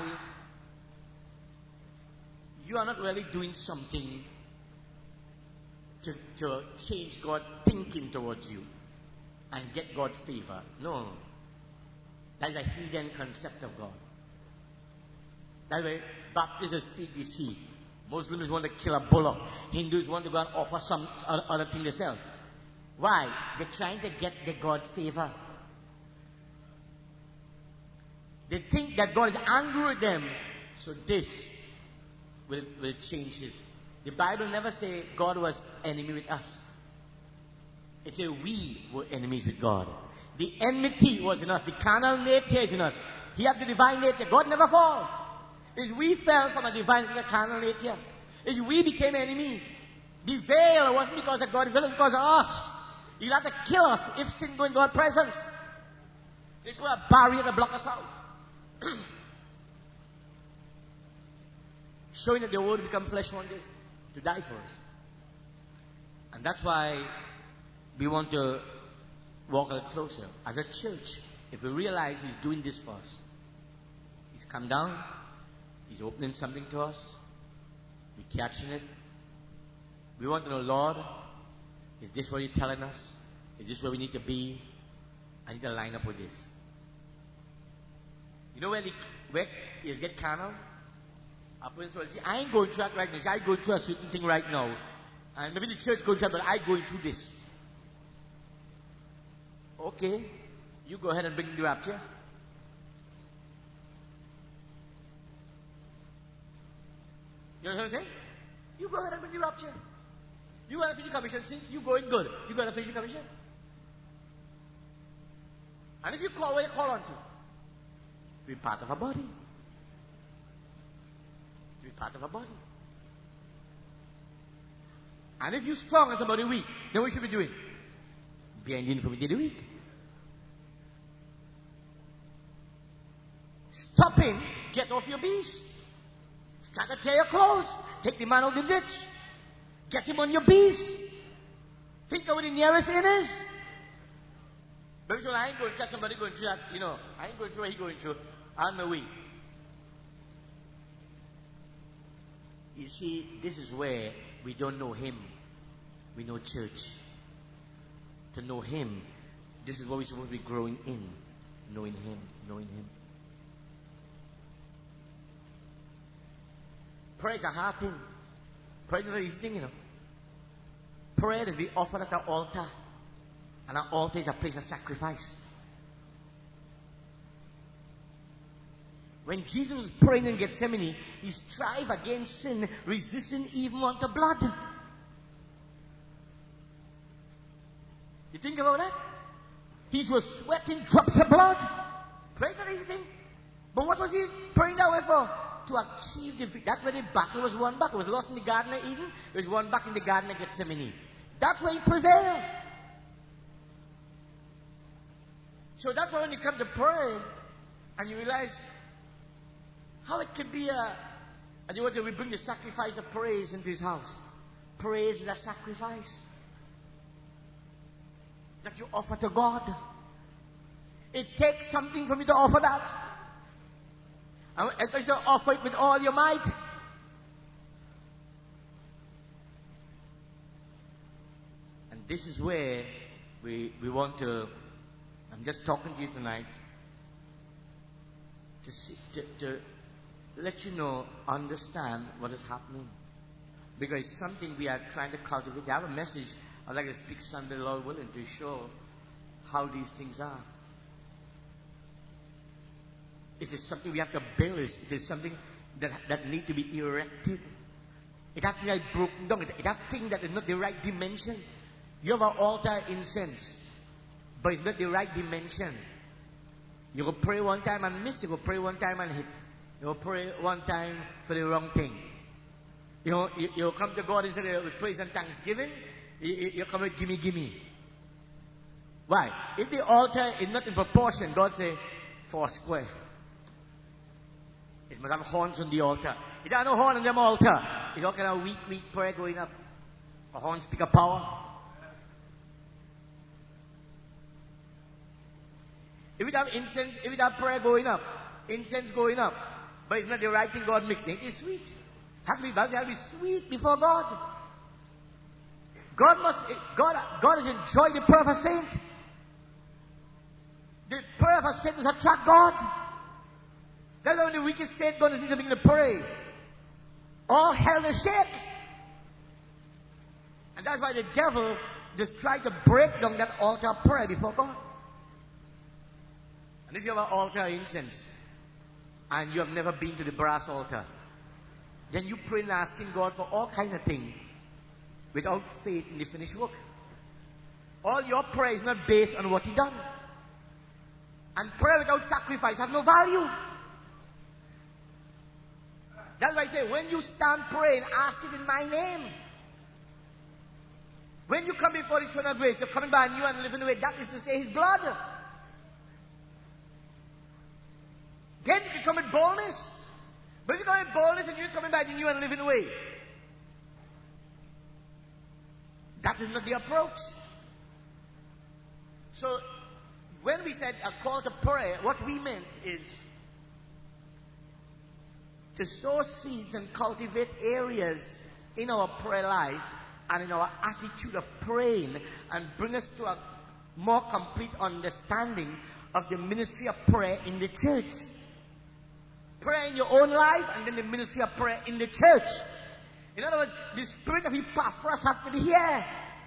Speaker 2: you are not really doing something to change God's thinking towards you and get God's favor. No. That is a hidden concept of God. That way, Baptists feed the seed. Muslims want to kill a bullock. Hindus want to go and offer some other thing themselves. Why? They're trying to get the God favor. They think that God is angry with them. So this will change His. The Bible never say God was enemy with us. It says we were enemies with God. The enmity was in us. The carnal nature is in us. He had the divine nature. God never fall. It's we fell from a divine carnal nature. It's we became enemy. The veil wasn't because of God. It was because of us. He'll have to kill us if sin go in God's presence. So He put a barrier to block us out. Showing that the Word will become flesh one day to die for us. And that's why we want to walk a little closer. As a church, if we realize He's doing this for us, He's come down, He's opening something to us, we're catching it. We want to know, Lord, is this what You're telling us? Is this where we need to be? I need to line up with this. You know where you get carnal? A person will say, I ain't going through that right now. I go through a certain thing right now. And maybe the church going through it, but I'm going through this. Okay. You go ahead and bring the rapture. You know what I'm saying? You go ahead and bring the rapture. You want to finish the commission since you going good. You got to finish the commission. And if you call where you call on to, be part of a body. Be part of a body. And if you're strong and somebody weak, then what should we be doing? Behind the infirmity of the weak. Stop him, get off your beast. Start to tear your clothes. Take the man out of the ditch. Get him on your beast. Think of where the nearest inn is. But so I ain't going to chat somebody going through that, I ain't going through what he's going through. I'm away. You see, this is where we don't know Him. We know church. To know Him, this is what we're supposed to be growing in. Knowing Him, knowing Him. Prayer is a hard thing. Prayer is an easy thing, Prayer is be offered at an altar. And an altar is a place of sacrifice. When Jesus was praying in Gethsemane, He strived against sin, resisting even unto blood. You think about that? He was sweating drops of blood. Pray for these things. But what was He praying that way for? To achieve the victory. That's where the battle was won back. It was lost in the Garden of Eden. It was won back in the Garden of Gethsemane. That's where you prevail. So that's why when you come to pray, and you realize how it could be and you want to, we bring the sacrifice of praise into his house. Praise is a sacrifice that you offer to God. It takes something for me to offer that. And especially to offer it with all your might. And this is where we want to, I'm just talking to you tonight, to let you know, understand what is happening. Because it's something we are trying to cultivate. I have a message I'd like to speak Sunday, Lord willing, to show how these things are. It is something we have to build. It is something that need to be erected. It has to be like broken down. It has things that is not the right dimension. You have an altar incense, but it's not the right dimension. You go pray one time and miss. You go pray one time and hit. You go pray one time for the wrong thing. You come to God instead of with praise and thanksgiving. You come with gimme. Why? If the altar is not in proportion, God say 4 square. It must have horns on the altar. It has no horn on the altar. It's all kind of weak prayer going up. A horn speak of power. If it have incense, if it have prayer going up, incense going up, but it's not the right thing God mixing, it is sweet. Has to be sweet before God. God has enjoyed the prayer of a saint. The prayer of a saint must attract God. That's why when the weakest saint God needs to begin to pray, all hell will shake. And that's why the devil just tried to break down that altar of prayer before God. And if you have an altar of incense, and you have never been to the brass altar, then you pray and asking God for all kind of things without faith in the finished work. All your prayer is not based on what He done. And prayer without sacrifice has no value. That's why I say, when you stand praying, ask it in my name. When you come before the throne of grace, you're coming by a new and living way. That is to say, His blood. Then you come with boldness. But if you come with boldness and you're coming by the new and living way, that is not the approach. So, when we said a call to prayer, what we meant is to sow seeds and cultivate areas in our prayer life and in our attitude of praying and bring us to a more complete understanding of the ministry of prayer in the church. Prayer in your own life and then the ministry of prayer in the church. In other words, the spirit of Epaphras has to be here.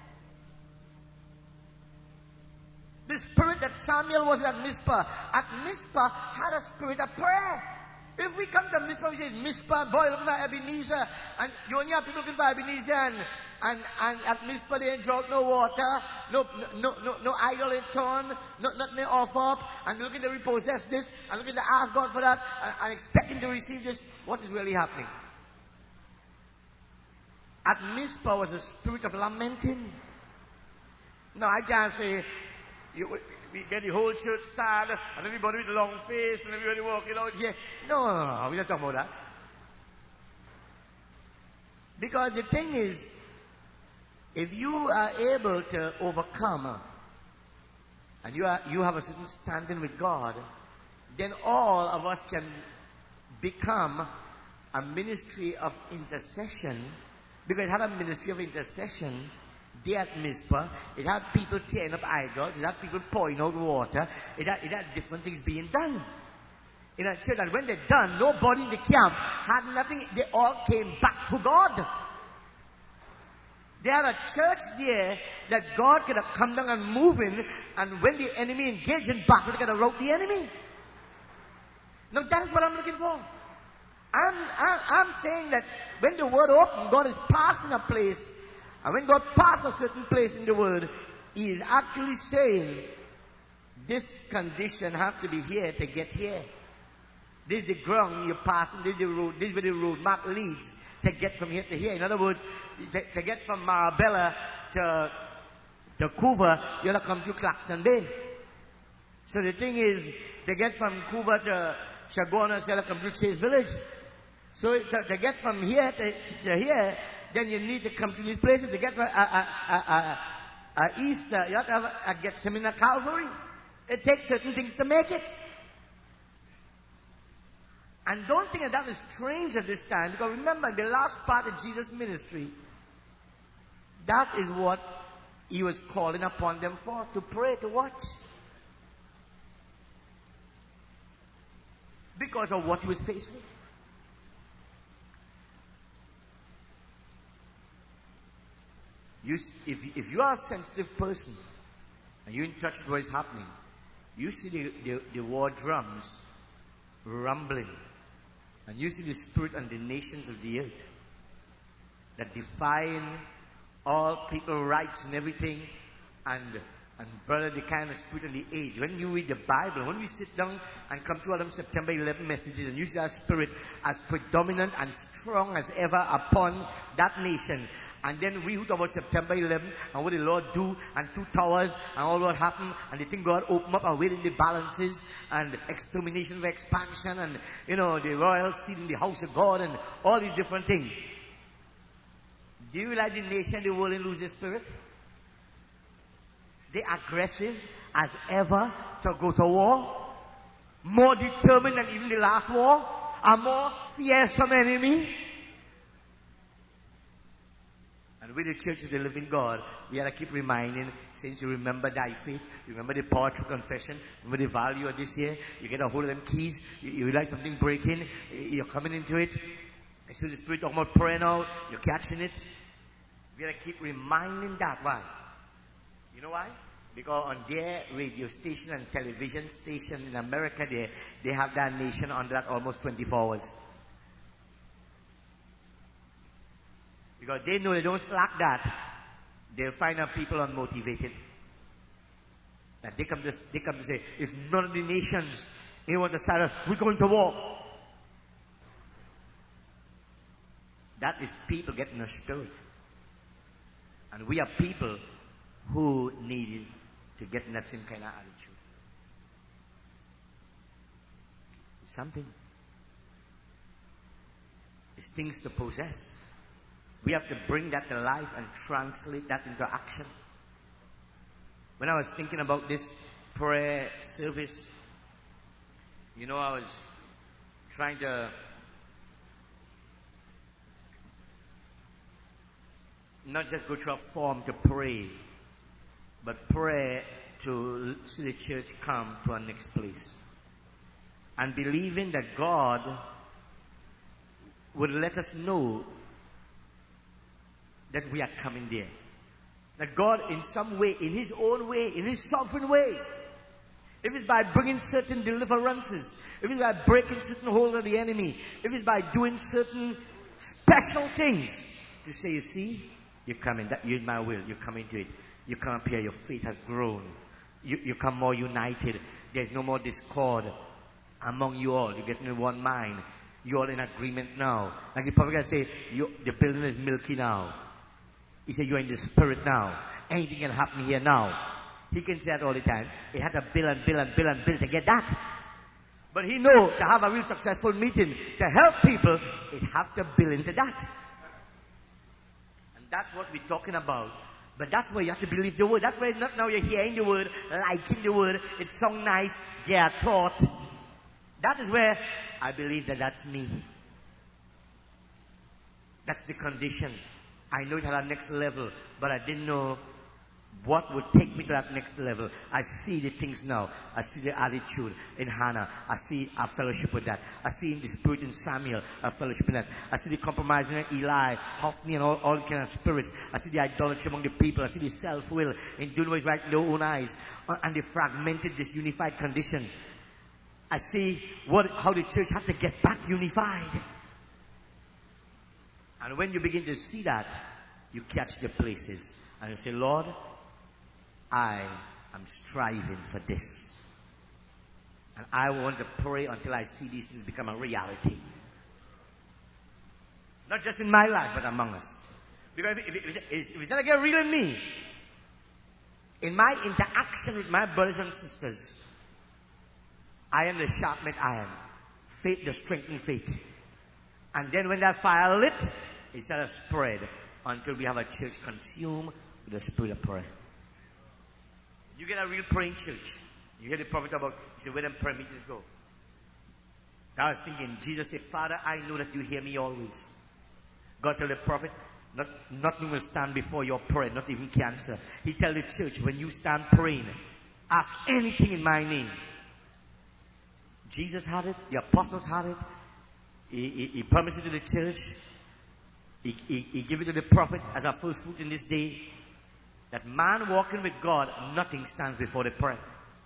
Speaker 2: The spirit that Samuel was at Mizpah had a spirit of prayer. If we come to Mizpah, we say, Mizpah, boy, looking for Ebenezer, and you only have people looking for Ebenezer, and at Mizpah they ain't drought no water, no idol in turn, nothing they offer up, and looking to repossess this, and looking to ask God for that, and expecting to receive this. What is really happening? At Mizpah was a spirit of lamenting. No, I can't say, we get the whole church sad, and everybody with a long face, and everybody walking out here. No, we're not talking about that. Because the thing is, if you are able to overcome, and you have a certain standing with God, then all of us can become a ministry of intercession, because it had a ministry of intercession there at Mizpah. It had people tearing up idols. It had people pouring out water. It had different things being done in a church. And when they're done, nobody in the camp had nothing. They all came back to God. They had a church there that God could have come down and move in, and when the enemy engaged in battle, they could have routed the enemy. Now that's what I'm looking for. I'm saying that when the word opens, God is passing a place. And when God passes a certain place in the word, He is actually saying, this condition has to be here to get here. This is the ground you're passing, this is the road, this is where the road map leads to get from here to here. In other words, to get from Marabella to Couva, you have to come through Claxon Bay. So the thing is, to get from Couva to Chaguanas, you have to come through Chase Village. So to get from here to here, then you need to come to these places. To get from east, you have to have a Gethsemane Calvary. It takes certain things to make it. And don't think that is strange at this time, because remember, the last part of Jesus' ministry, that is what he was calling upon them for, to pray, to watch. Because of what he was faced with. If you are a sensitive person, and you're in touch with what is happening, you see the war drums rumbling. And you see the spirit and the nations of the earth that define all people's rights and everything, and brother, the kind of spirit of the age. When you read the Bible, when we sit down and come through all them September 11 messages, and you see that spirit as predominant and strong as ever upon that nation. And then we talk about September 11 and what the Lord do, and 2 towers and all what happened, and they think God open up and waiting the balances, and extermination for expansion, and the royal seat in the house of God, and all these different things. Do you realize the nation, the world, lose their spirit? They're aggressive as ever to go to war, more determined than even the last war, a more fearsome enemy. And with the Church of the Living God, we have to keep reminding, since you remember thy faith, you remember the power through confession, remember the value of this year, you get a hold of them keys, you realize something breaking, you're coming into it. I see the Spirit talking about prayer now, you're catching it. We have to keep reminding that. Why? You know why? Because on their radio station and television station in America, they have that nation under that almost 24 hours. Because they know they don't slack that, they'll find out people unmotivated. That they come to say, if none of the nations they want to side us, we're going to war. That is people getting a spirit. And we are people who need to get in that same kind of attitude. It's something. It's things to possess. We have to bring that to life and translate that into action. When I was thinking about this prayer service, I was trying to not just go through a form to pray, but pray to see the church come to our next place. And believing that God would let us know that we are coming there. That God in some way, in His own way, in His sovereign way, if it's by bringing certain deliverances, if it's by breaking certain hold of the enemy, if it's by doing certain special things, to say, you see, you're coming, that you're in my will, you're coming to it. You come up here, your faith has grown. You come more united. There's no more discord among you all. You're getting in one mind. You're all in agreement now. Like the prophet can say, the building is milky now. He said, you're in the spirit now. Anything can happen here now. He can say that all the time. He had to build to get that. But he knows to have a real successful meeting, to help people, it has to build into that. And that's what we're talking about. But that's where you have to believe the word. That's why not now you're hearing the word, liking the word, it sounds nice, get taught. That is where I believe that that's me. That's the condition. I know it had a next level, but I didn't know what would take me to that next level. I see the things now. I see the attitude in Hannah. I see our fellowship with that. I see in the spirit in Samuel, our fellowship in that. I see the compromising in Eli, Hophni, and all kind of spirits. I see the idolatry among the people. I see the self-will in doing what is right in their own eyes. And the fragmented, disunified condition. I see how the church had to get back unified. And when you begin to see that, you catch the places. And you say, Lord, I am striving for this. And I want to pray until I see these things become a reality. Not just in my life, but among us. Because if it's like a real me, in my interaction with my brothers and sisters, iron the sharpened iron, faith the strengthened faith. And then when that fire lit, it started to spread until we have a church consumed with the spirit of prayer. You get a real praying church. You hear the prophet about, he said, where them prayer meetings go? I was thinking, Jesus said, Father, I know that you hear me always. God told the prophet, nothing will stand before your prayer, not even cancer. He tell the church, when you stand praying, ask anything in my name. Jesus had it, the apostles had it. He promised it to the church. He gave it to the prophet as a first fruit in this day. That man walking with God, nothing stands before the prayer.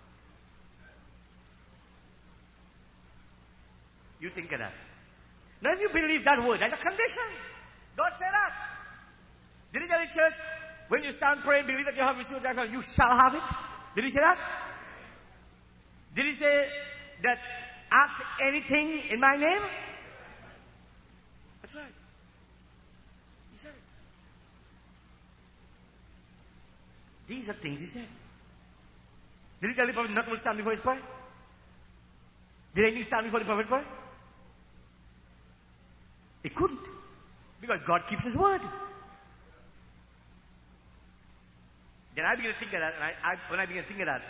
Speaker 2: You think of that. Now if you believe that word, that's a condition. God said that. Did he tell the church, when you stand praying, believe that you have received that, you shall have it? Did he say that? Did he say that ask anything in my name? That's right. He said it. These are things he said. Did he tell the prophet nothing will stand before his prayer? Did anything stand before the prophet's prayer? It couldn't. Because God keeps his word. Then I began to think of that, and when I began to think of that,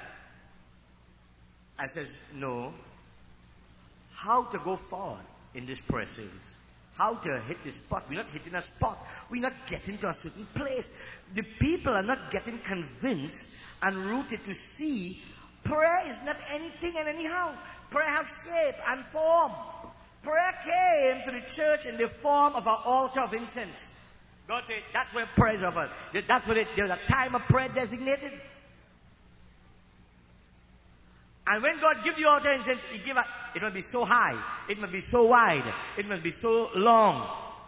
Speaker 2: I says, no. How to go forward in this prayer service? How to hit this spot? We're not hitting a spot. We're not getting to a certain place. The people are not getting convinced and rooted to see prayer is not anything and anyhow. Prayer has shape and form. Prayer came to the church in the form of an altar of incense. God said, that's where prayer is offered. That's where there's a time of prayer designated. And when God gives the altar incense, it must be so high, it must be so wide, it must be so long.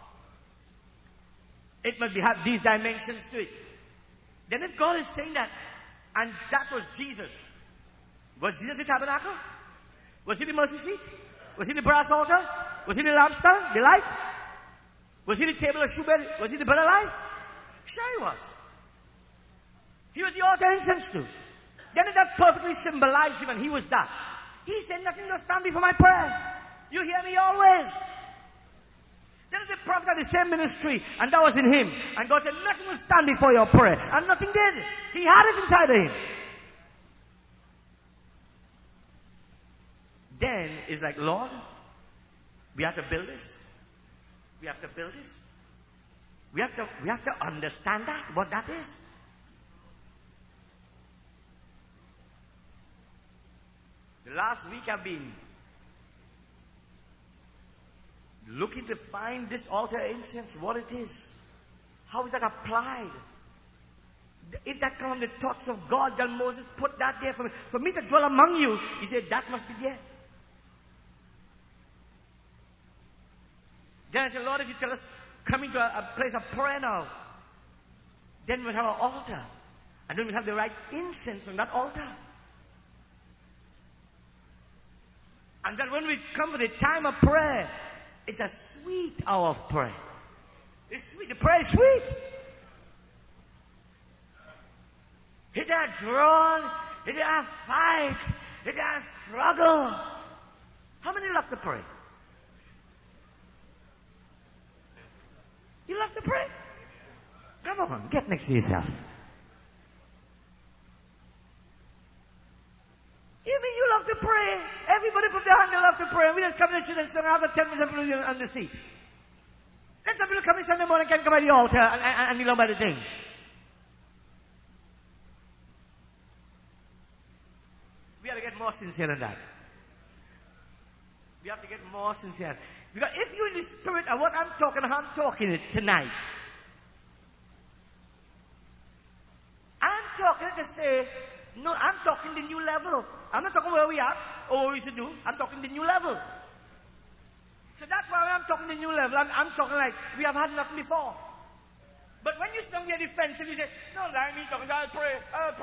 Speaker 2: It must have these dimensions to it. Then if God is saying that, and that was Jesus the tabernacle? Was he the mercy seat? Was he the brass altar? Was he the lampstand, the light? Was he the table of shewbread? Was he the bread of life? Sure he was. He was the altar incense too. Then that perfectly symbolized him, and he was that. He said, nothing will stand before my prayer. You hear me always. Then the prophet had the same ministry, and that was in him. And God said, nothing will stand before your prayer. And nothing did. He had it inside of him. Then it's like, Lord, we have to build this. We have to build this. We have to understand that, what that is. The last week I've been looking to find this altar incense, what it is. How is that applied? If that comes from the thoughts of God, then Moses put that there for me. For me to dwell among you, he said, that must be there. Then I said, Lord, if you tell us, come into a place of prayer now, then we'll have an altar. And then we'll have the right incense on that altar. And that when we come to the time of prayer, it's a sweet hour of prayer. It's sweet. The prayer is sweet. It has drawn. It has fight. It has struggle. How many love to pray? You love to pray? Come on, get next to yourself. You mean you love to pray? Everybody put their hand, they love to pray. And we just come to the church and sing after 10 minutes on the seat. Then some people come in Sunday morning, can come by the altar and kneel down by the thing. We have to get more sincere than that. We have to get more sincere. Because if you're in the spirit of what I'm talking it tonight. I'm talking to say, no, I'm talking the new level. I'm not talking where we at or what we should do. I'm talking the new level. So that's why when I'm talking the new level, I'm talking like we have had nothing before. But when you stand there defensive, you say, no, that ain't me talking, I'll pray.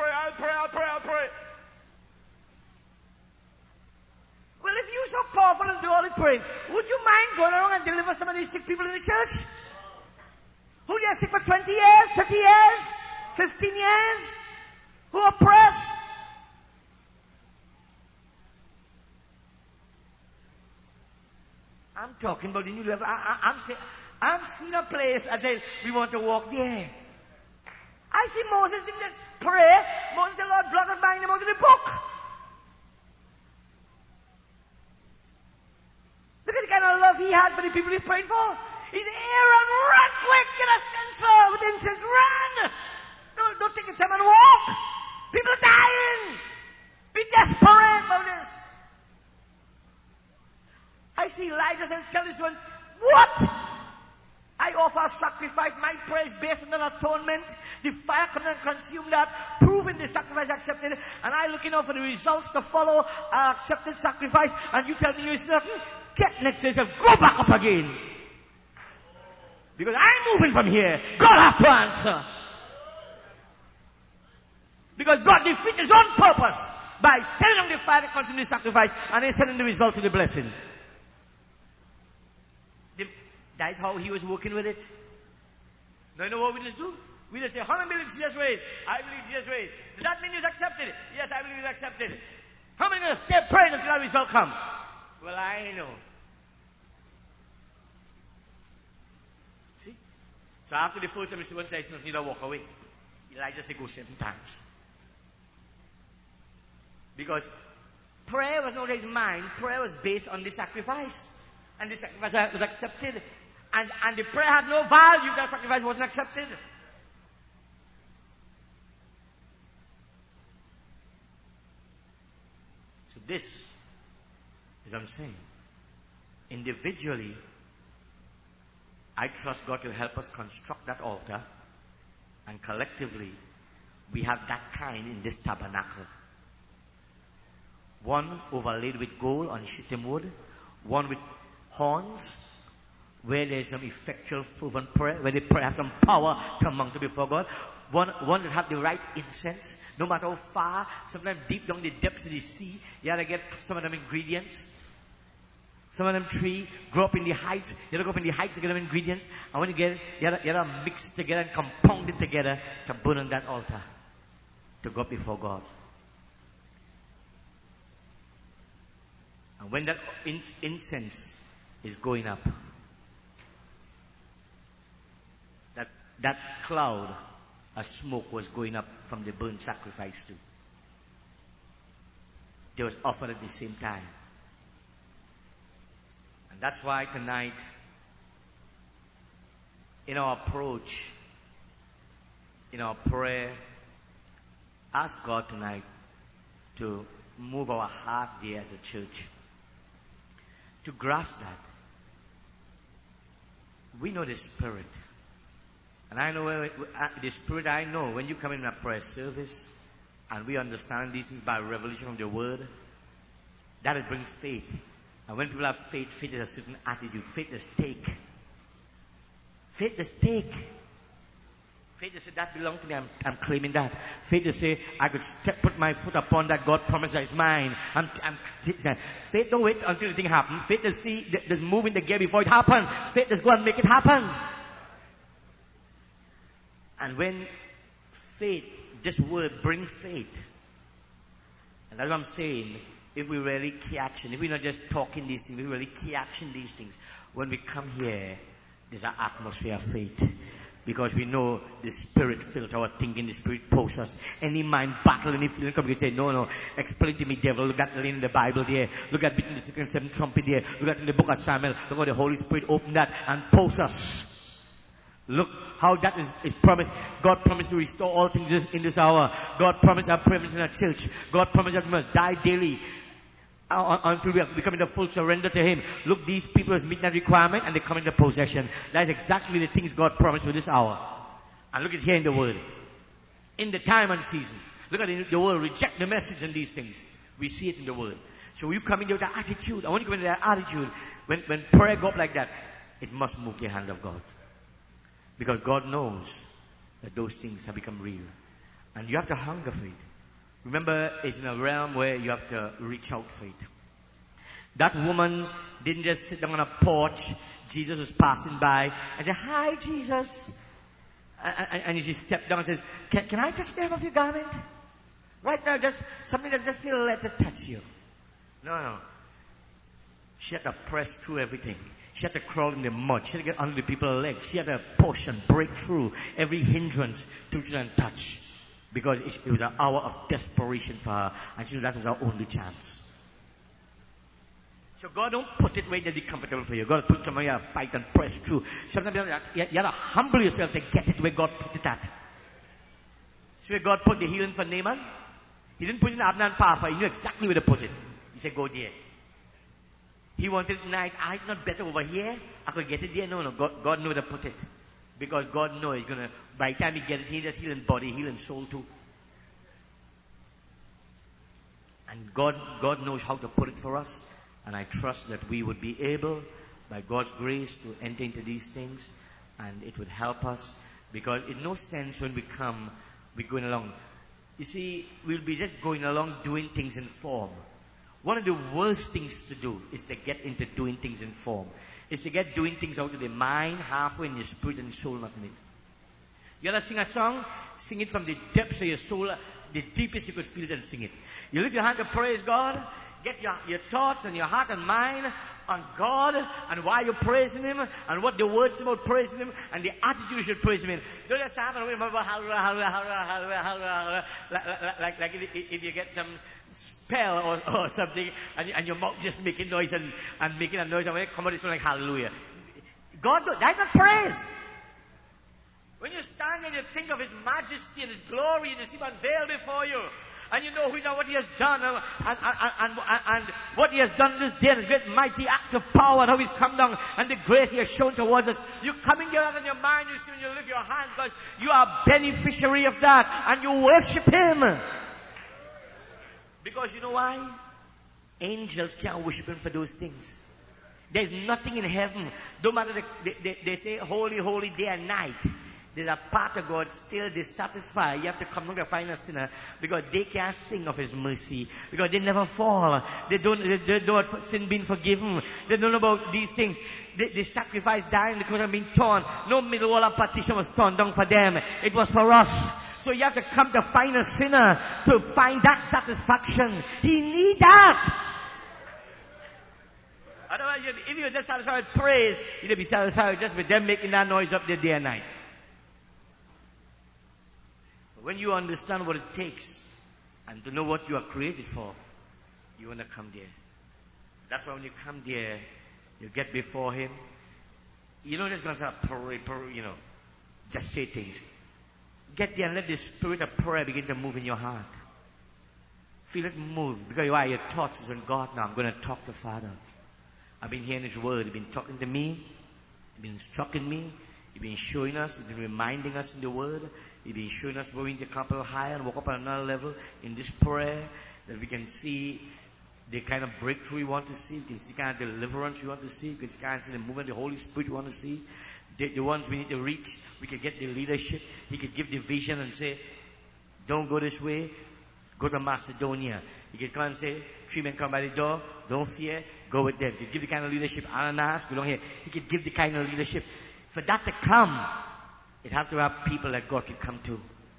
Speaker 2: Well, if you're so powerful and do all the praying, would you mind going around and deliver some of these sick people in the church? Who they are sick for 20 years, 30 years, 15 years? Who are oppressed? I'm talking about the new level. I'm seeing a place. I said, we want to walk there. I see Moses in this prayer. Moses said, Lord, blot out mine out of the book. Look at the kind of love he had for the people he's praying for. He said, Aaron, run quick, get a censer with incense, run! Don't take your time and walk. People are dying. Be desperate about this. I see Elijah and tell this one, what? I offer a sacrifice. My prayer is based on an atonement. The fire comes and consume that, proving the sacrifice accepted. And I looking out for the results to follow our accepted sacrifice. And you tell me you're nothing. Get next to yourself. Go back up again. Because I'm moving from here. God has to answer. Because God defeated his own purpose by sending on the fire to consume the sacrifice and then sending the results of the blessing. That's how he was working with it. Now you know what we just do? We just say, how many believe Jesus raised? I believe Jesus raised. Does that mean he's accepted it? Yes, I believe he's accepted it. How many going to stay praying until that result comes? Well, I know. See? So after the first time, Mr. says, you don't walk away. Elijah said, go 7 times. Because prayer was not his mind. Prayer was based on the sacrifice. And the sacrifice was accepted. And the prayer had no value. The sacrifice wasn't accepted. So this is what I'm saying. Individually, I trust God to help us construct that altar. And collectively, we have that kind in this tabernacle. One overlaid with gold on shittim wood. One with horns, where there's some effectual, fervent prayer, where the prayer has some power to mount before God. One that have the right incense, no matter how far, sometimes deep down the depths of the sea, you gotta get some of them ingredients. Some of them tree grow up in the heights, you gotta go up in the heights to get them ingredients, and when you get it, you gotta mix it together and compound it together to burn on that altar, to go up before God. And when that incense is going up, that cloud of smoke was going up from the burnt sacrifice too. They was offered at the same time. And that's why tonight, in our approach, in our prayer, ask God tonight to move our heart there as a church. To grasp that. We know the Spirit. And I know the Spirit, I know when you come in a prayer service and we understand these things by revelation from the Word, that it brings faith. And when people have faith, faith is a certain attitude. Faith is take. Faith is take. Faith is say, that belongs to me, I'm claiming that. Faith is say, I could put my foot upon that, God promised that it's mine. Faith don't wait until the thing happens. Faith is see, there's moving the gear before it happens. Faith is go and make it happen. And when faith, this word brings faith. And that's what I'm saying. If we really catch it, if we're not just talking these things, we really catching these things. When we come here, there's an atmosphere of faith. Because we know the Spirit fills our thinking, the Spirit pulls us. Any mind battle, any feeling come, we say, no, explain to me, devil. Look at in the Bible there. Look at beating the 6th and 7th trumpet there. Look at in the book of Samuel. Look how the Holy Spirit opened that and pulls us. Look how that is promised. God promised to restore all things in this hour. God promised our promise in our church. God promised that we must die daily until we are becoming the full surrender to Him. Look, these people is meeting that requirement and they come into possession. That is exactly the things God promised for this hour. And look at here in the Word. In the time and season. Look at the world reject the message and these things. We see it in the Word. So when you come into that attitude, and when you come into that attitude, when prayer go up like that, it must move the hand of God. Because God knows that those things have become real. And you have to hunger for it. Remember, it's in a realm where you have to reach out for it. That woman didn't just sit down on a porch. Jesus was passing by and said, "Hi, Jesus. And she stepped down and says, can I touch the hem of your garment? Right now, just something that just feel led to touch you. No. She had to press through everything. She had to crawl in the mud. She had to get under the people's legs. She had to push and break through every hindrance to try and touch. Because it was an hour of desperation for her. And she knew that was her only chance. So God don't put it where they'll be comfortable for you. God put it where you have to fight and press through. Sometimes you have to humble yourself to get it where God put it at. So where God put the healing for Naaman, He didn't put it in Abner and Partha. He knew exactly where to put it. He said, go there. He wanted it nice. It's not better over here. I could get it there. No. God knew where to put it. Because God knows He's going to, by the time He gets it, He just healing body, healing soul too. And God knows how to put it for us. And I trust that we would be able, by God's grace, to enter into these things. And it would help us. Because in no sense when we come, we're going along. You see, we'll be just going along doing things in form. One of the worst things to do is to get into doing things in form. Is to get doing things out of the mind, halfway in your spirit and soul, not in it. You want to sing a song? Sing it from the depths of your soul, the deepest you could feel it, and sing it. You lift your hand to praise God. Get your thoughts and your heart and mind on God and why you're praising Him and what the words about praising Him and the attitude you should praise Him in. Don't just stand and remember hallelujah. Like if you get some spell or something and your mouth just making noise and making a noise and when it comes out it's like hallelujah. God, that's not praise. When you stand and you think of His majesty and His glory and you see Him unveiled before you, and you know what He has done and what He has done this day, and His great mighty acts of power, and how He's come down, and the grace He has shown towards us. You come in there in your mind, you see when you lift your hand, because you are beneficiary of that, and you worship Him. Because you know why? Angels can't worship Him for those things. There's nothing in heaven. Don't matter, they say holy, holy day and night. There's a part of God still dissatisfied. You have to come down to find a sinner because they can't sing of His mercy. Because they never fall. They don't have sin being forgiven. They don't know about these things. The sacrifice dying because of being torn. No middle wall of partition was torn down for them. It was for us. So you have to come to find a sinner to find that satisfaction. He needs that. Otherwise, if you're just satisfied with praise, you'll be satisfied just with them making that noise up there day and night. When you understand what it takes and to know what you are created for, you want to come there. That's why when you come there, you get before Him. You don't just going to say, just say things. Get there and let the spirit of prayer begin to move in your heart. Feel it move. Because your thoughts is on God now. I'm going to talk to Father. I've been hearing His word. He's been talking to me. He's been instructing me. He's been showing us. He's been reminding us in the word. He's been showing us where we need to come up higher and walk up on another level in this prayer, that we can see the kind of breakthrough we want to see. We can see the kind of deliverance we want to see. We can see the kind of the movement of the Holy Spirit we want to see. The ones we need to reach, we can get the leadership. He could give the vision and say, don't go this way, go to Macedonia. He could come and say, 3 men come by the door, don't fear, go with them. He could give the kind of leadership. Ananias, go down here. He could give the kind of leadership. For that to come, it has to have people that God can come to.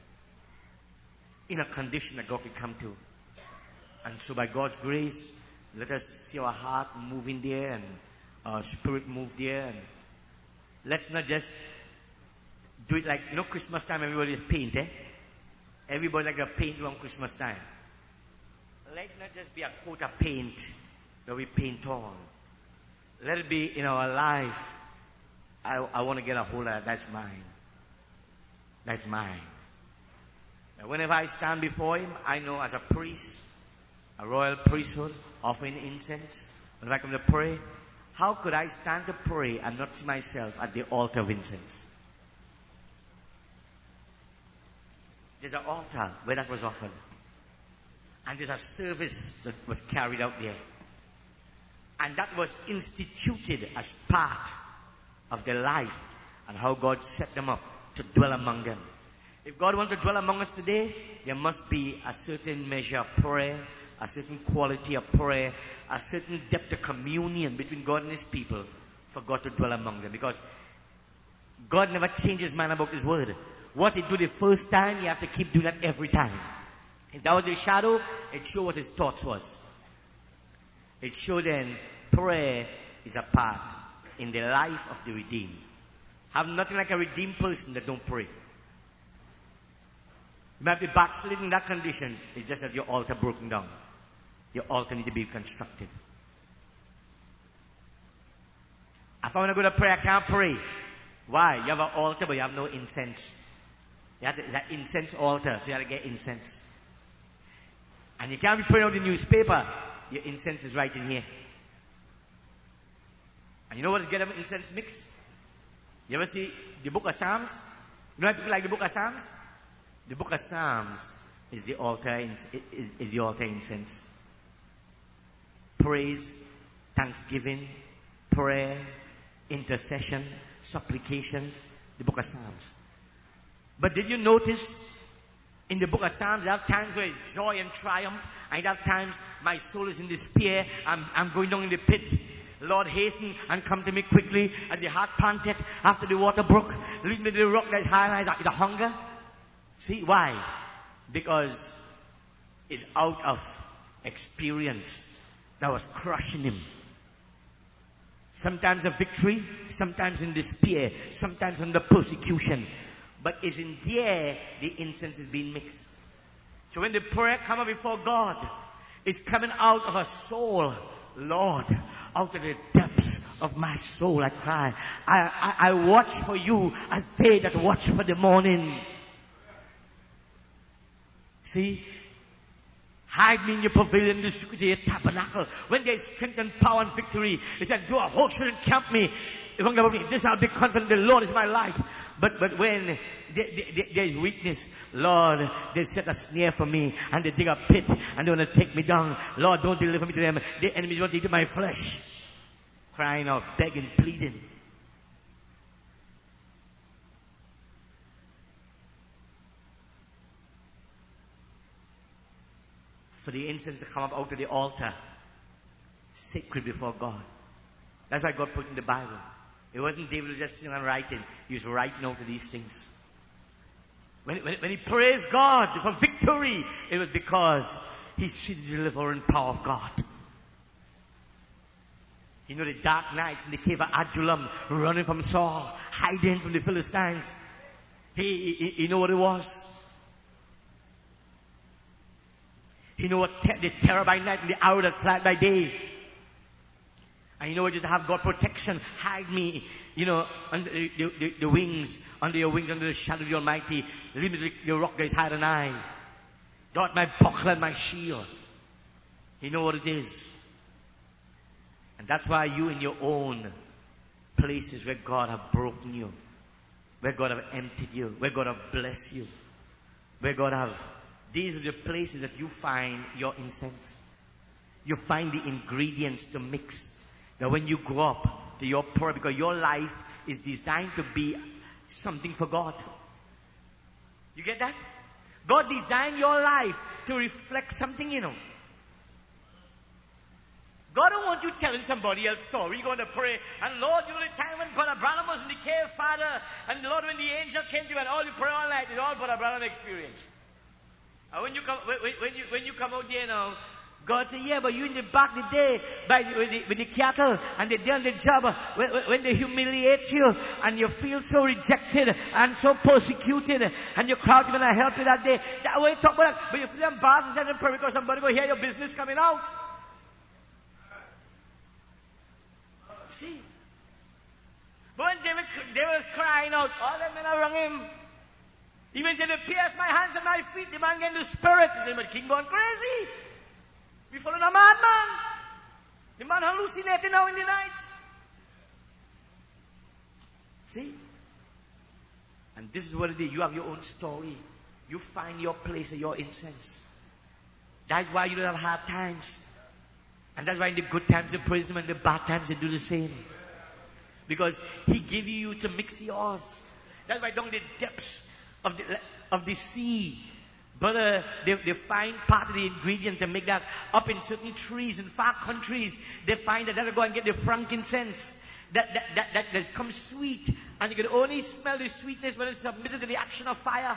Speaker 2: In a condition that God can come to. And so by God's grace, let us see our heart moving there and our spirit move there. And let's not just do it like, Christmas time everybody is paint, Everybody like to paint around Christmas time. Let it not just be a coat of paint that we paint on. Let it be in our life. I want to get a hold of that. That's mine. That's mine. And whenever I stand before Him, I know as a priest, a royal priesthood, offering incense, when I come to pray, how could I stand to pray and not see myself at the altar of incense? There's an altar where that was offered. And there's a service that was carried out there. And that was instituted as part of their life and how God set them up to dwell among them. If God wants to dwell among us today, there must be a certain measure of prayer, a certain quality of prayer, a certain depth of communion between God and His people for God to dwell among them. Because God never changed his mind about his word. What he do the first time, you have to keep doing that every time. If that was the shadow, it showed what his thoughts was. It showed then prayer is a part in the life of the redeemed. Have nothing like a redeemed person that don't pray. You might be backsliding in that condition. It's just that your altar broken down. Your altar need to be constructed. If I want to go to prayer, I can't pray. Why? You have an altar, but you have no incense. You have that incense altar, so you have to get incense. And you can't be praying out the newspaper. Your incense is right in here. And you know what is get an incense mix? You ever see the book of Psalms? You know why people like the book of Psalms? The book of Psalms is the altar, is the altar incense. Praise, thanksgiving, prayer, intercession, supplications, the book of Psalms. But did you notice in the book of Psalms, there are times where it's joy and triumph, and there are times my soul is in despair, I'm going down in the pit. Lord, hasten and come to me quickly, as the heart panted after the water brook. Lead me to the rock that is high, and is a hunger. See, why? Because it's out of experience that was crushing him. Sometimes a victory, sometimes in despair, sometimes under persecution. But it's in there the incense is being mixed. So when the prayer comes before God, it's coming out of a soul. Lord, out of the depths of my soul I cry. I watch for you as they that watch for the morning. See? Hide me in your pavilion, in the security of your tabernacle. When there is strength and power and victory, he said, do a host should encamp me. This I'll be confident the Lord is my life. But when there is weakness, Lord, they set a snare for me and they dig a pit and they want to take me down. Lord, don't deliver me to them. The enemies want to eat my flesh. Crying out, begging, pleading. For the incense to come up out of the altar, sacred before God. That's why God put in the Bible. It wasn't David just sitting and writing. He was writing out of these things. When he praised God for victory, it was because he see the delivering power of God. You know the dark nights in the cave of Adullam, running from Saul, hiding from the Philistines. He know what it was. You know what the terror by night and the arrow that flies by day. And you know what, just have God protection. Hide me, under the wings, under your wings, under the shadow of the Almighty. Leave me to the rock that is higher than I. God, my buckler and my shield. You know what it is. And that's why you in your own places where God have broken you, where God have emptied you, where God have blessed you, where God have... These are the places that you find your incense. You find the ingredients to mix. That when you grow up to your prayer, because your life is designed to be something for God. You get that? God designed your life to reflect something, God don't want you telling somebody else's story. You're going to pray, and Lord, you know the time when Brother Branham was in the cave, Father, and Lord, when the angel came to you, and all you pray all night, it's all Brother Branham experience. And when you come out there now, God said, yeah, but you in the back the day with the cattle and they done the job when they humiliate you and you feel so rejected and so persecuted and your crowd going to help you that day. That way you talk about that. But you feel embarrassed and pray because somebody will hear your business coming out. See? But when David was crying out, all the men around him, even said, pierce my hands and my feet, the man get into spirit. He said, but King gone crazy. We following a madman. The man hallucinating now in the night. See? And this is what it is. You have your own story. You find your place and your incense. That's why you don't have hard times. And that's why in the good times they praise him and the bad times they do the same. Because he gave you to mix yours. That's why down the depths of the sea, but they find part of the ingredient to make that. Up in certain trees in far countries, they find that they'll go and get the frankincense that comes sweet And you can only smell the sweetness when it's submitted to the action of fire.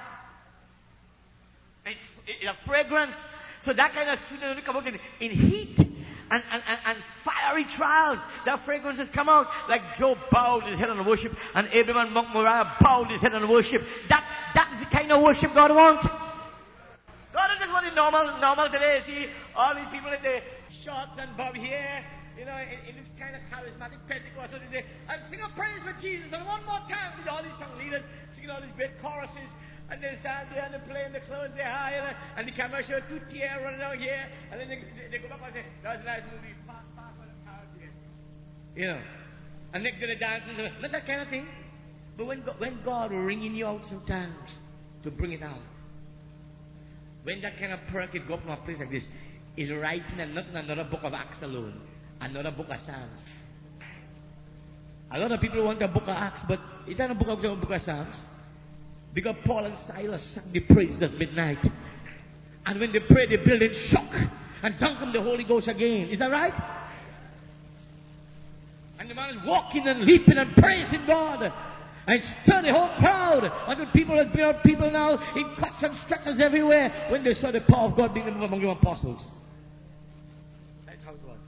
Speaker 2: It's a fragrance. So that kind of sweetness only come out in heat and fiery trials. That fragrances come out like Job bowed his head on worship and Abraham and Monk Moriah bowed his head on worship. That is the kind of worship God wants. God doesn't want it normal today. See, all these people in their shorts and bob hair, in this kind of charismatic Pentecostal, they say, and sing a praise for Jesus. And one more time, all these young leaders singing all these great choruses. And they stand there and they play and they close their eye and the camera shows 2 tears running out here. And then they go back and say, that was a nice movie. Fast on the crowd here. And next to the dancers, not that kind of thing. But when God wringing you out sometimes to bring it out, when that kind of prayer could go from a place like this, is writing and not in another book of Acts alone, another book of Psalms. A lot of people want a book of Acts, but it's not a book of Psalms. Because Paul and Silas sang the praises at midnight. And when they prayed, the building shook. And down come the Holy Ghost again. Is that right? And the man is walking and leaping and praising God. And stir the whole crowd. Until people now in cuts and stretches everywhere when they saw the power of God being moved among the apostles. That's how it was.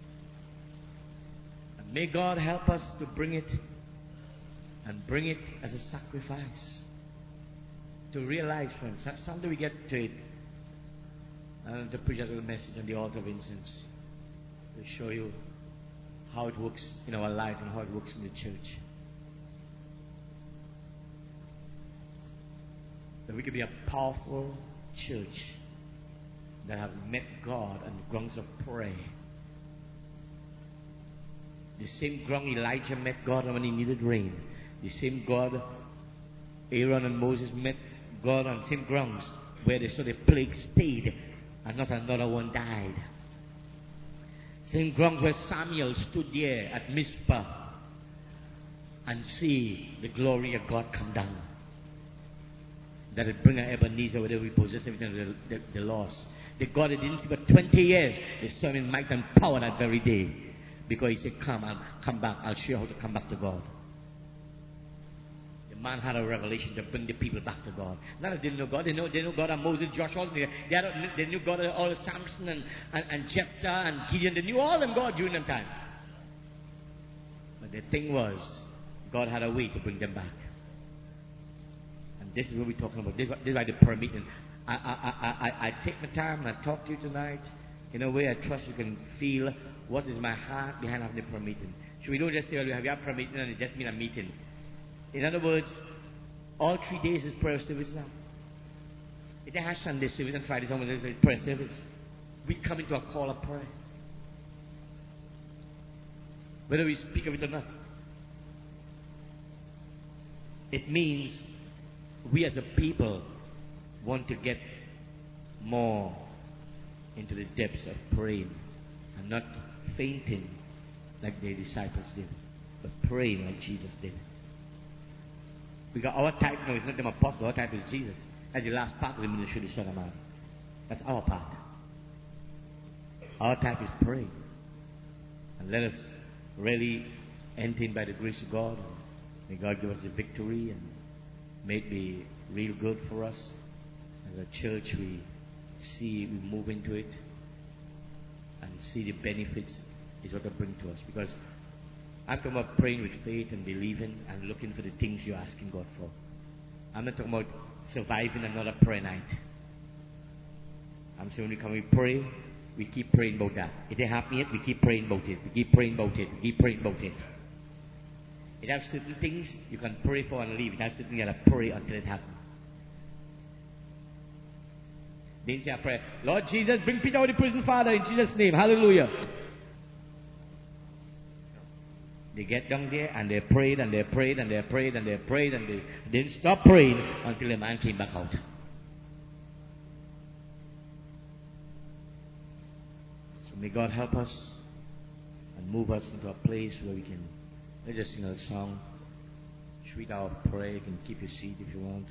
Speaker 2: And may God help us to bring it. And bring it as a sacrifice. To realize, friends, someday we get to it. And to preach a little message on the altar of incense. To show you how it works in our life and how it works in the church. That we could be a powerful church that have met God on the grounds of prayer. The same ground Elijah met God when he needed rain. The same God Aaron and Moses met God on the same grounds where they saw the plague stayed and not another one died. Same grounds where Samuel stood there at Mizpah and see the glory of God come down. That would bring Ebenezer where they repossess everything they lost. The God they didn't see for 20 years, they saw him in might and power that very day. Because he said, come back, I'll show you how to come back to God. Man had a revelation to bring the people back to God. Not that they didn't know God. They know God and Moses, Joshua. They knew God all Samson and Jephthah and Gideon. They knew all them God during them time. But the thing was, God had a way to bring them back. And this is what we're talking about. This is why the prayer meeting. I take my time and I talk to you tonight in a way I trust you can feel what is my heart behind having the prayer meeting. So we don't just say, well, we have a prayer meeting and it just means a meeting. In other words, all 3 days is prayer service now. It has Sunday service and Friday service is prayer service. We come into a call of prayer. Whether we speak of it or not. It means we as a people want to get more into the depths of praying and not fainting like the disciples did, but praying like Jesus did. Because our type now is not them apostles, our type is Jesus. That's the last part of the ministry of the Son of Man. That's our part. Our type is praying. And let us really enter in by the grace of God. May God give us the victory and may it be real good for us. As a church we move into it and see the benefits is what it brings to us. Because I'm talking about praying with faith and believing and looking for the things you're asking God for. I'm not talking about surviving another prayer night. I'm saying when we pray, we keep praying about that. It ain't happening yet, we keep praying about it. We keep praying about it. We keep praying about it. It has certain things you can pray for and leave. It has certain things you have to pray until it happens. Then say a prayer, Lord Jesus, bring Peter out of the prison, Father, in Jesus' name. Hallelujah. They get down there and they prayed and they prayed and they prayed and they prayed and they didn't stop praying until the man came back out. So may God help us and move us into a place where we can, let's just sing a song, sweet hour of prayer. You can keep your seat if you want.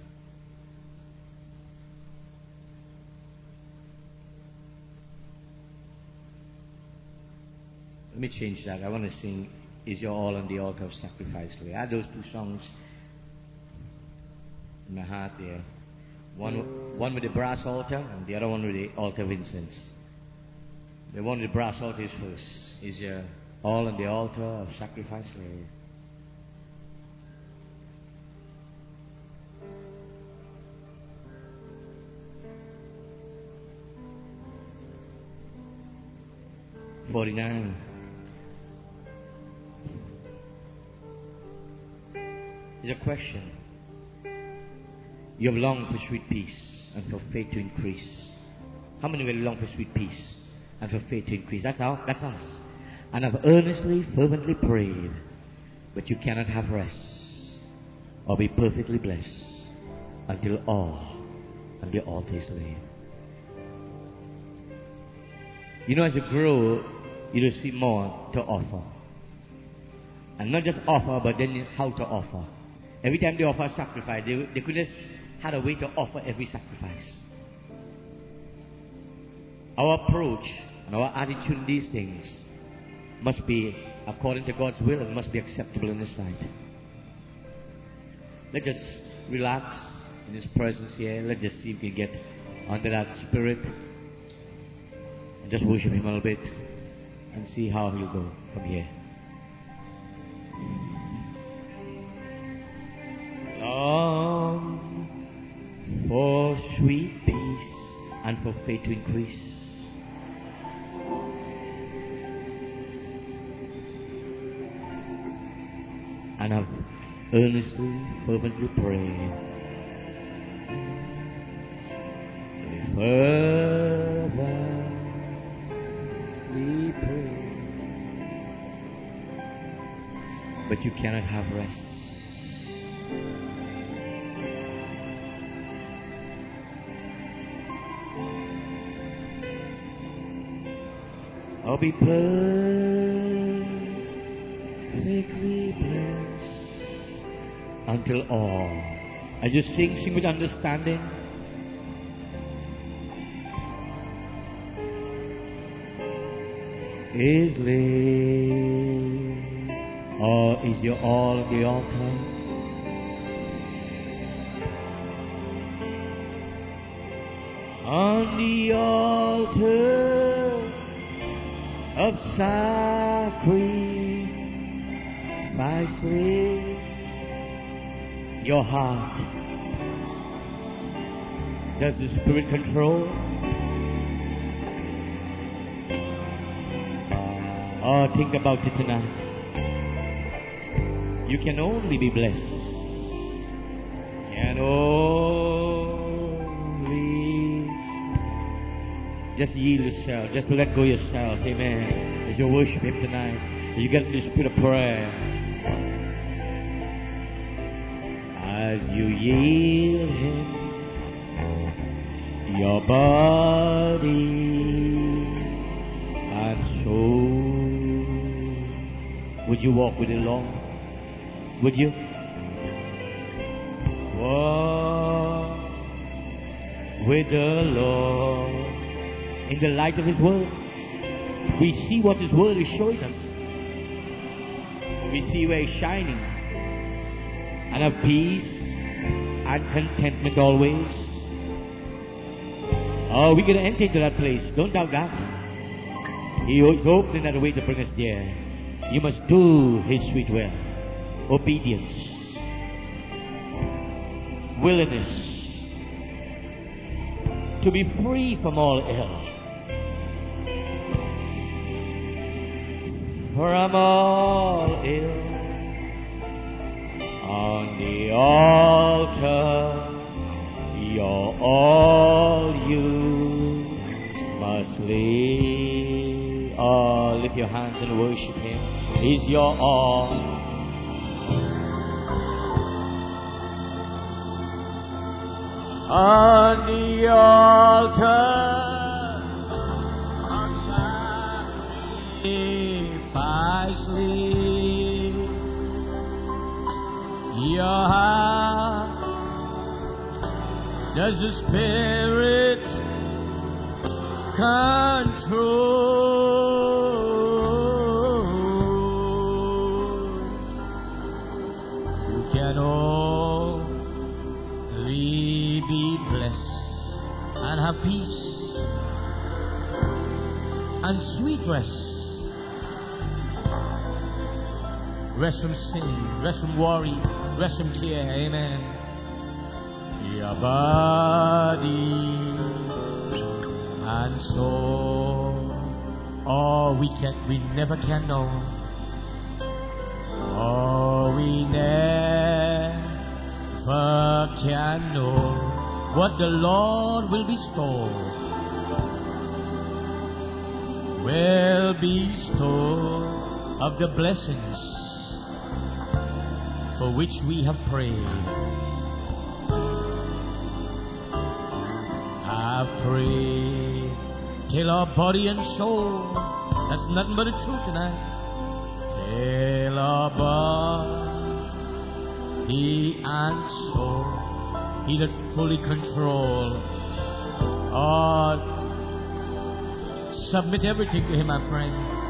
Speaker 2: Let me change that. I want to sing
Speaker 1: is your all on the altar of sacrifice, Lord? I had those two songs in my heart there. One with the brass altar and the other one with the altar of incense. The one with the brass altar is first. Is your all on the altar of sacrifice, Lord? $49. There's a question. You have longed for sweet peace and for faith to increase. How many will long for sweet peace and for faith to increase? That's us. And I've earnestly, fervently prayed, but you cannot have rest or be perfectly blessed until all on the altar is laid. You know, as you grow, you will see more to offer. And not just offer, but then how to offer. Every time they offer a sacrifice, they could just had a way to offer every sacrifice. Our approach and our attitude in these things must be according to God's will and must be acceptable in His sight. Let's just relax in His presence here. Let's just see if we can get under that spirit and just worship Him a little bit and see how He'll go from here. Long for sweet peace and for faith to increase. And I've earnestly, fervently prayed. Fervently prayed. But you cannot have rest. I'll be perfectly blessed until all. As you sing with understanding. Is laid, or is your all on the altar? On the altar of sacrifice, your heart. Does the Spirit control? Oh, think about it tonight. You can only be blessed. Can only just yield yourself. Just let go yourself. Amen. As you worship Him tonight, as you get in the spirit of prayer, as you yield Him your body and soul. Would you walk with the Lord? Would you? Walk with the Lord in the light of His Word. We see what His Word is showing us. We see where He's shining. And have peace and contentment always. Oh, we're going to enter into that place. Don't doubt that. He is opening that way to bring us there. You must do His sweet will. Obedience. Willingness. To be free from all ill. From all ill. On the altar, you're all you must lay. Oh, lift your hands and worship Him. He's your all. On the altar of sacrifice, your heart. Does the Spirit control? bless and have peace and sweet rest. Rest from sin, rest from worry, rest from care. Amen. Your body and soul. Oh, we never can know. Oh, we never can know what the Lord will bestow. Will bestow of the blessings for which we have prayed. Have prayed till our body and soul. That's nothing but the truth tonight. Till our body and soul. He that fully control. Oh, submit everything to Him, my friend.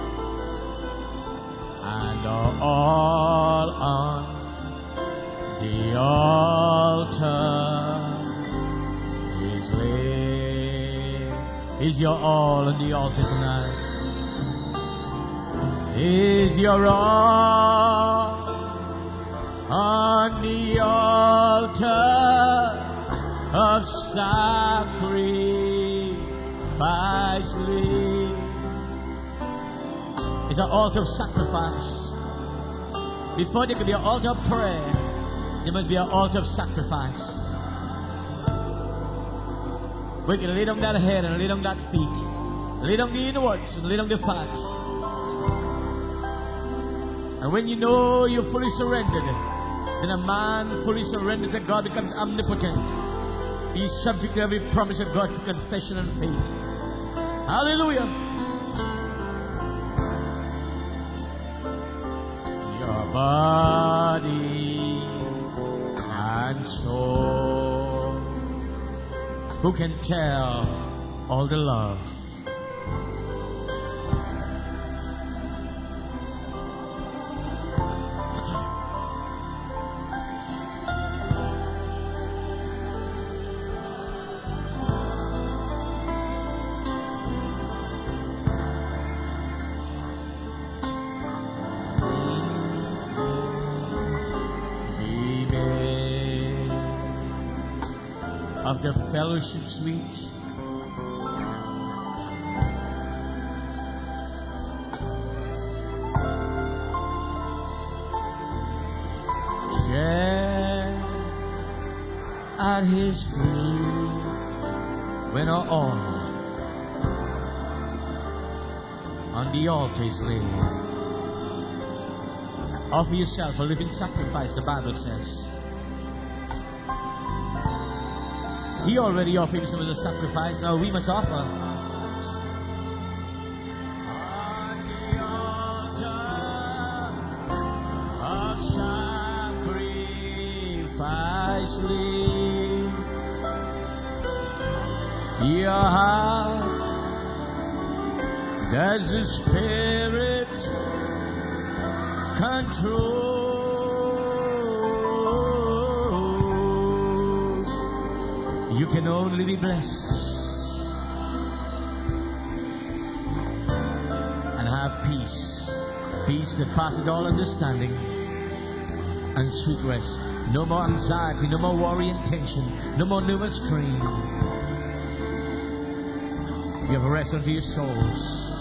Speaker 1: And all on the altar is laid. Is your all on the altar tonight? Is your all on the altar of sacrifice laid? It's an altar of sacrifice. Before there can be an altar of prayer, there must be an altar of sacrifice. We can lay down that head and lay down that feet, lay down the inwards and lay down the fat. And when you know you're fully surrendered, then a man fully surrendered to God becomes omnipotent. He's subject to every promise of God through confession and faith. Hallelujah. Your body and soul. Who can tell all the love? Of the fellowship sweet, share at His feet when all on the altar is laid. Offer yourself a living sacrifice, the Bible says. He already offered Himself as a sacrifice. Now we must offer ourselves. On the altar of sacrifice laid. Your heart, does the Spirit control? You can only be blessed and have peace. Peace that passes all understanding and sweet rest. No more anxiety, no more worry and tension, no more nervous strain. You have rest unto your souls.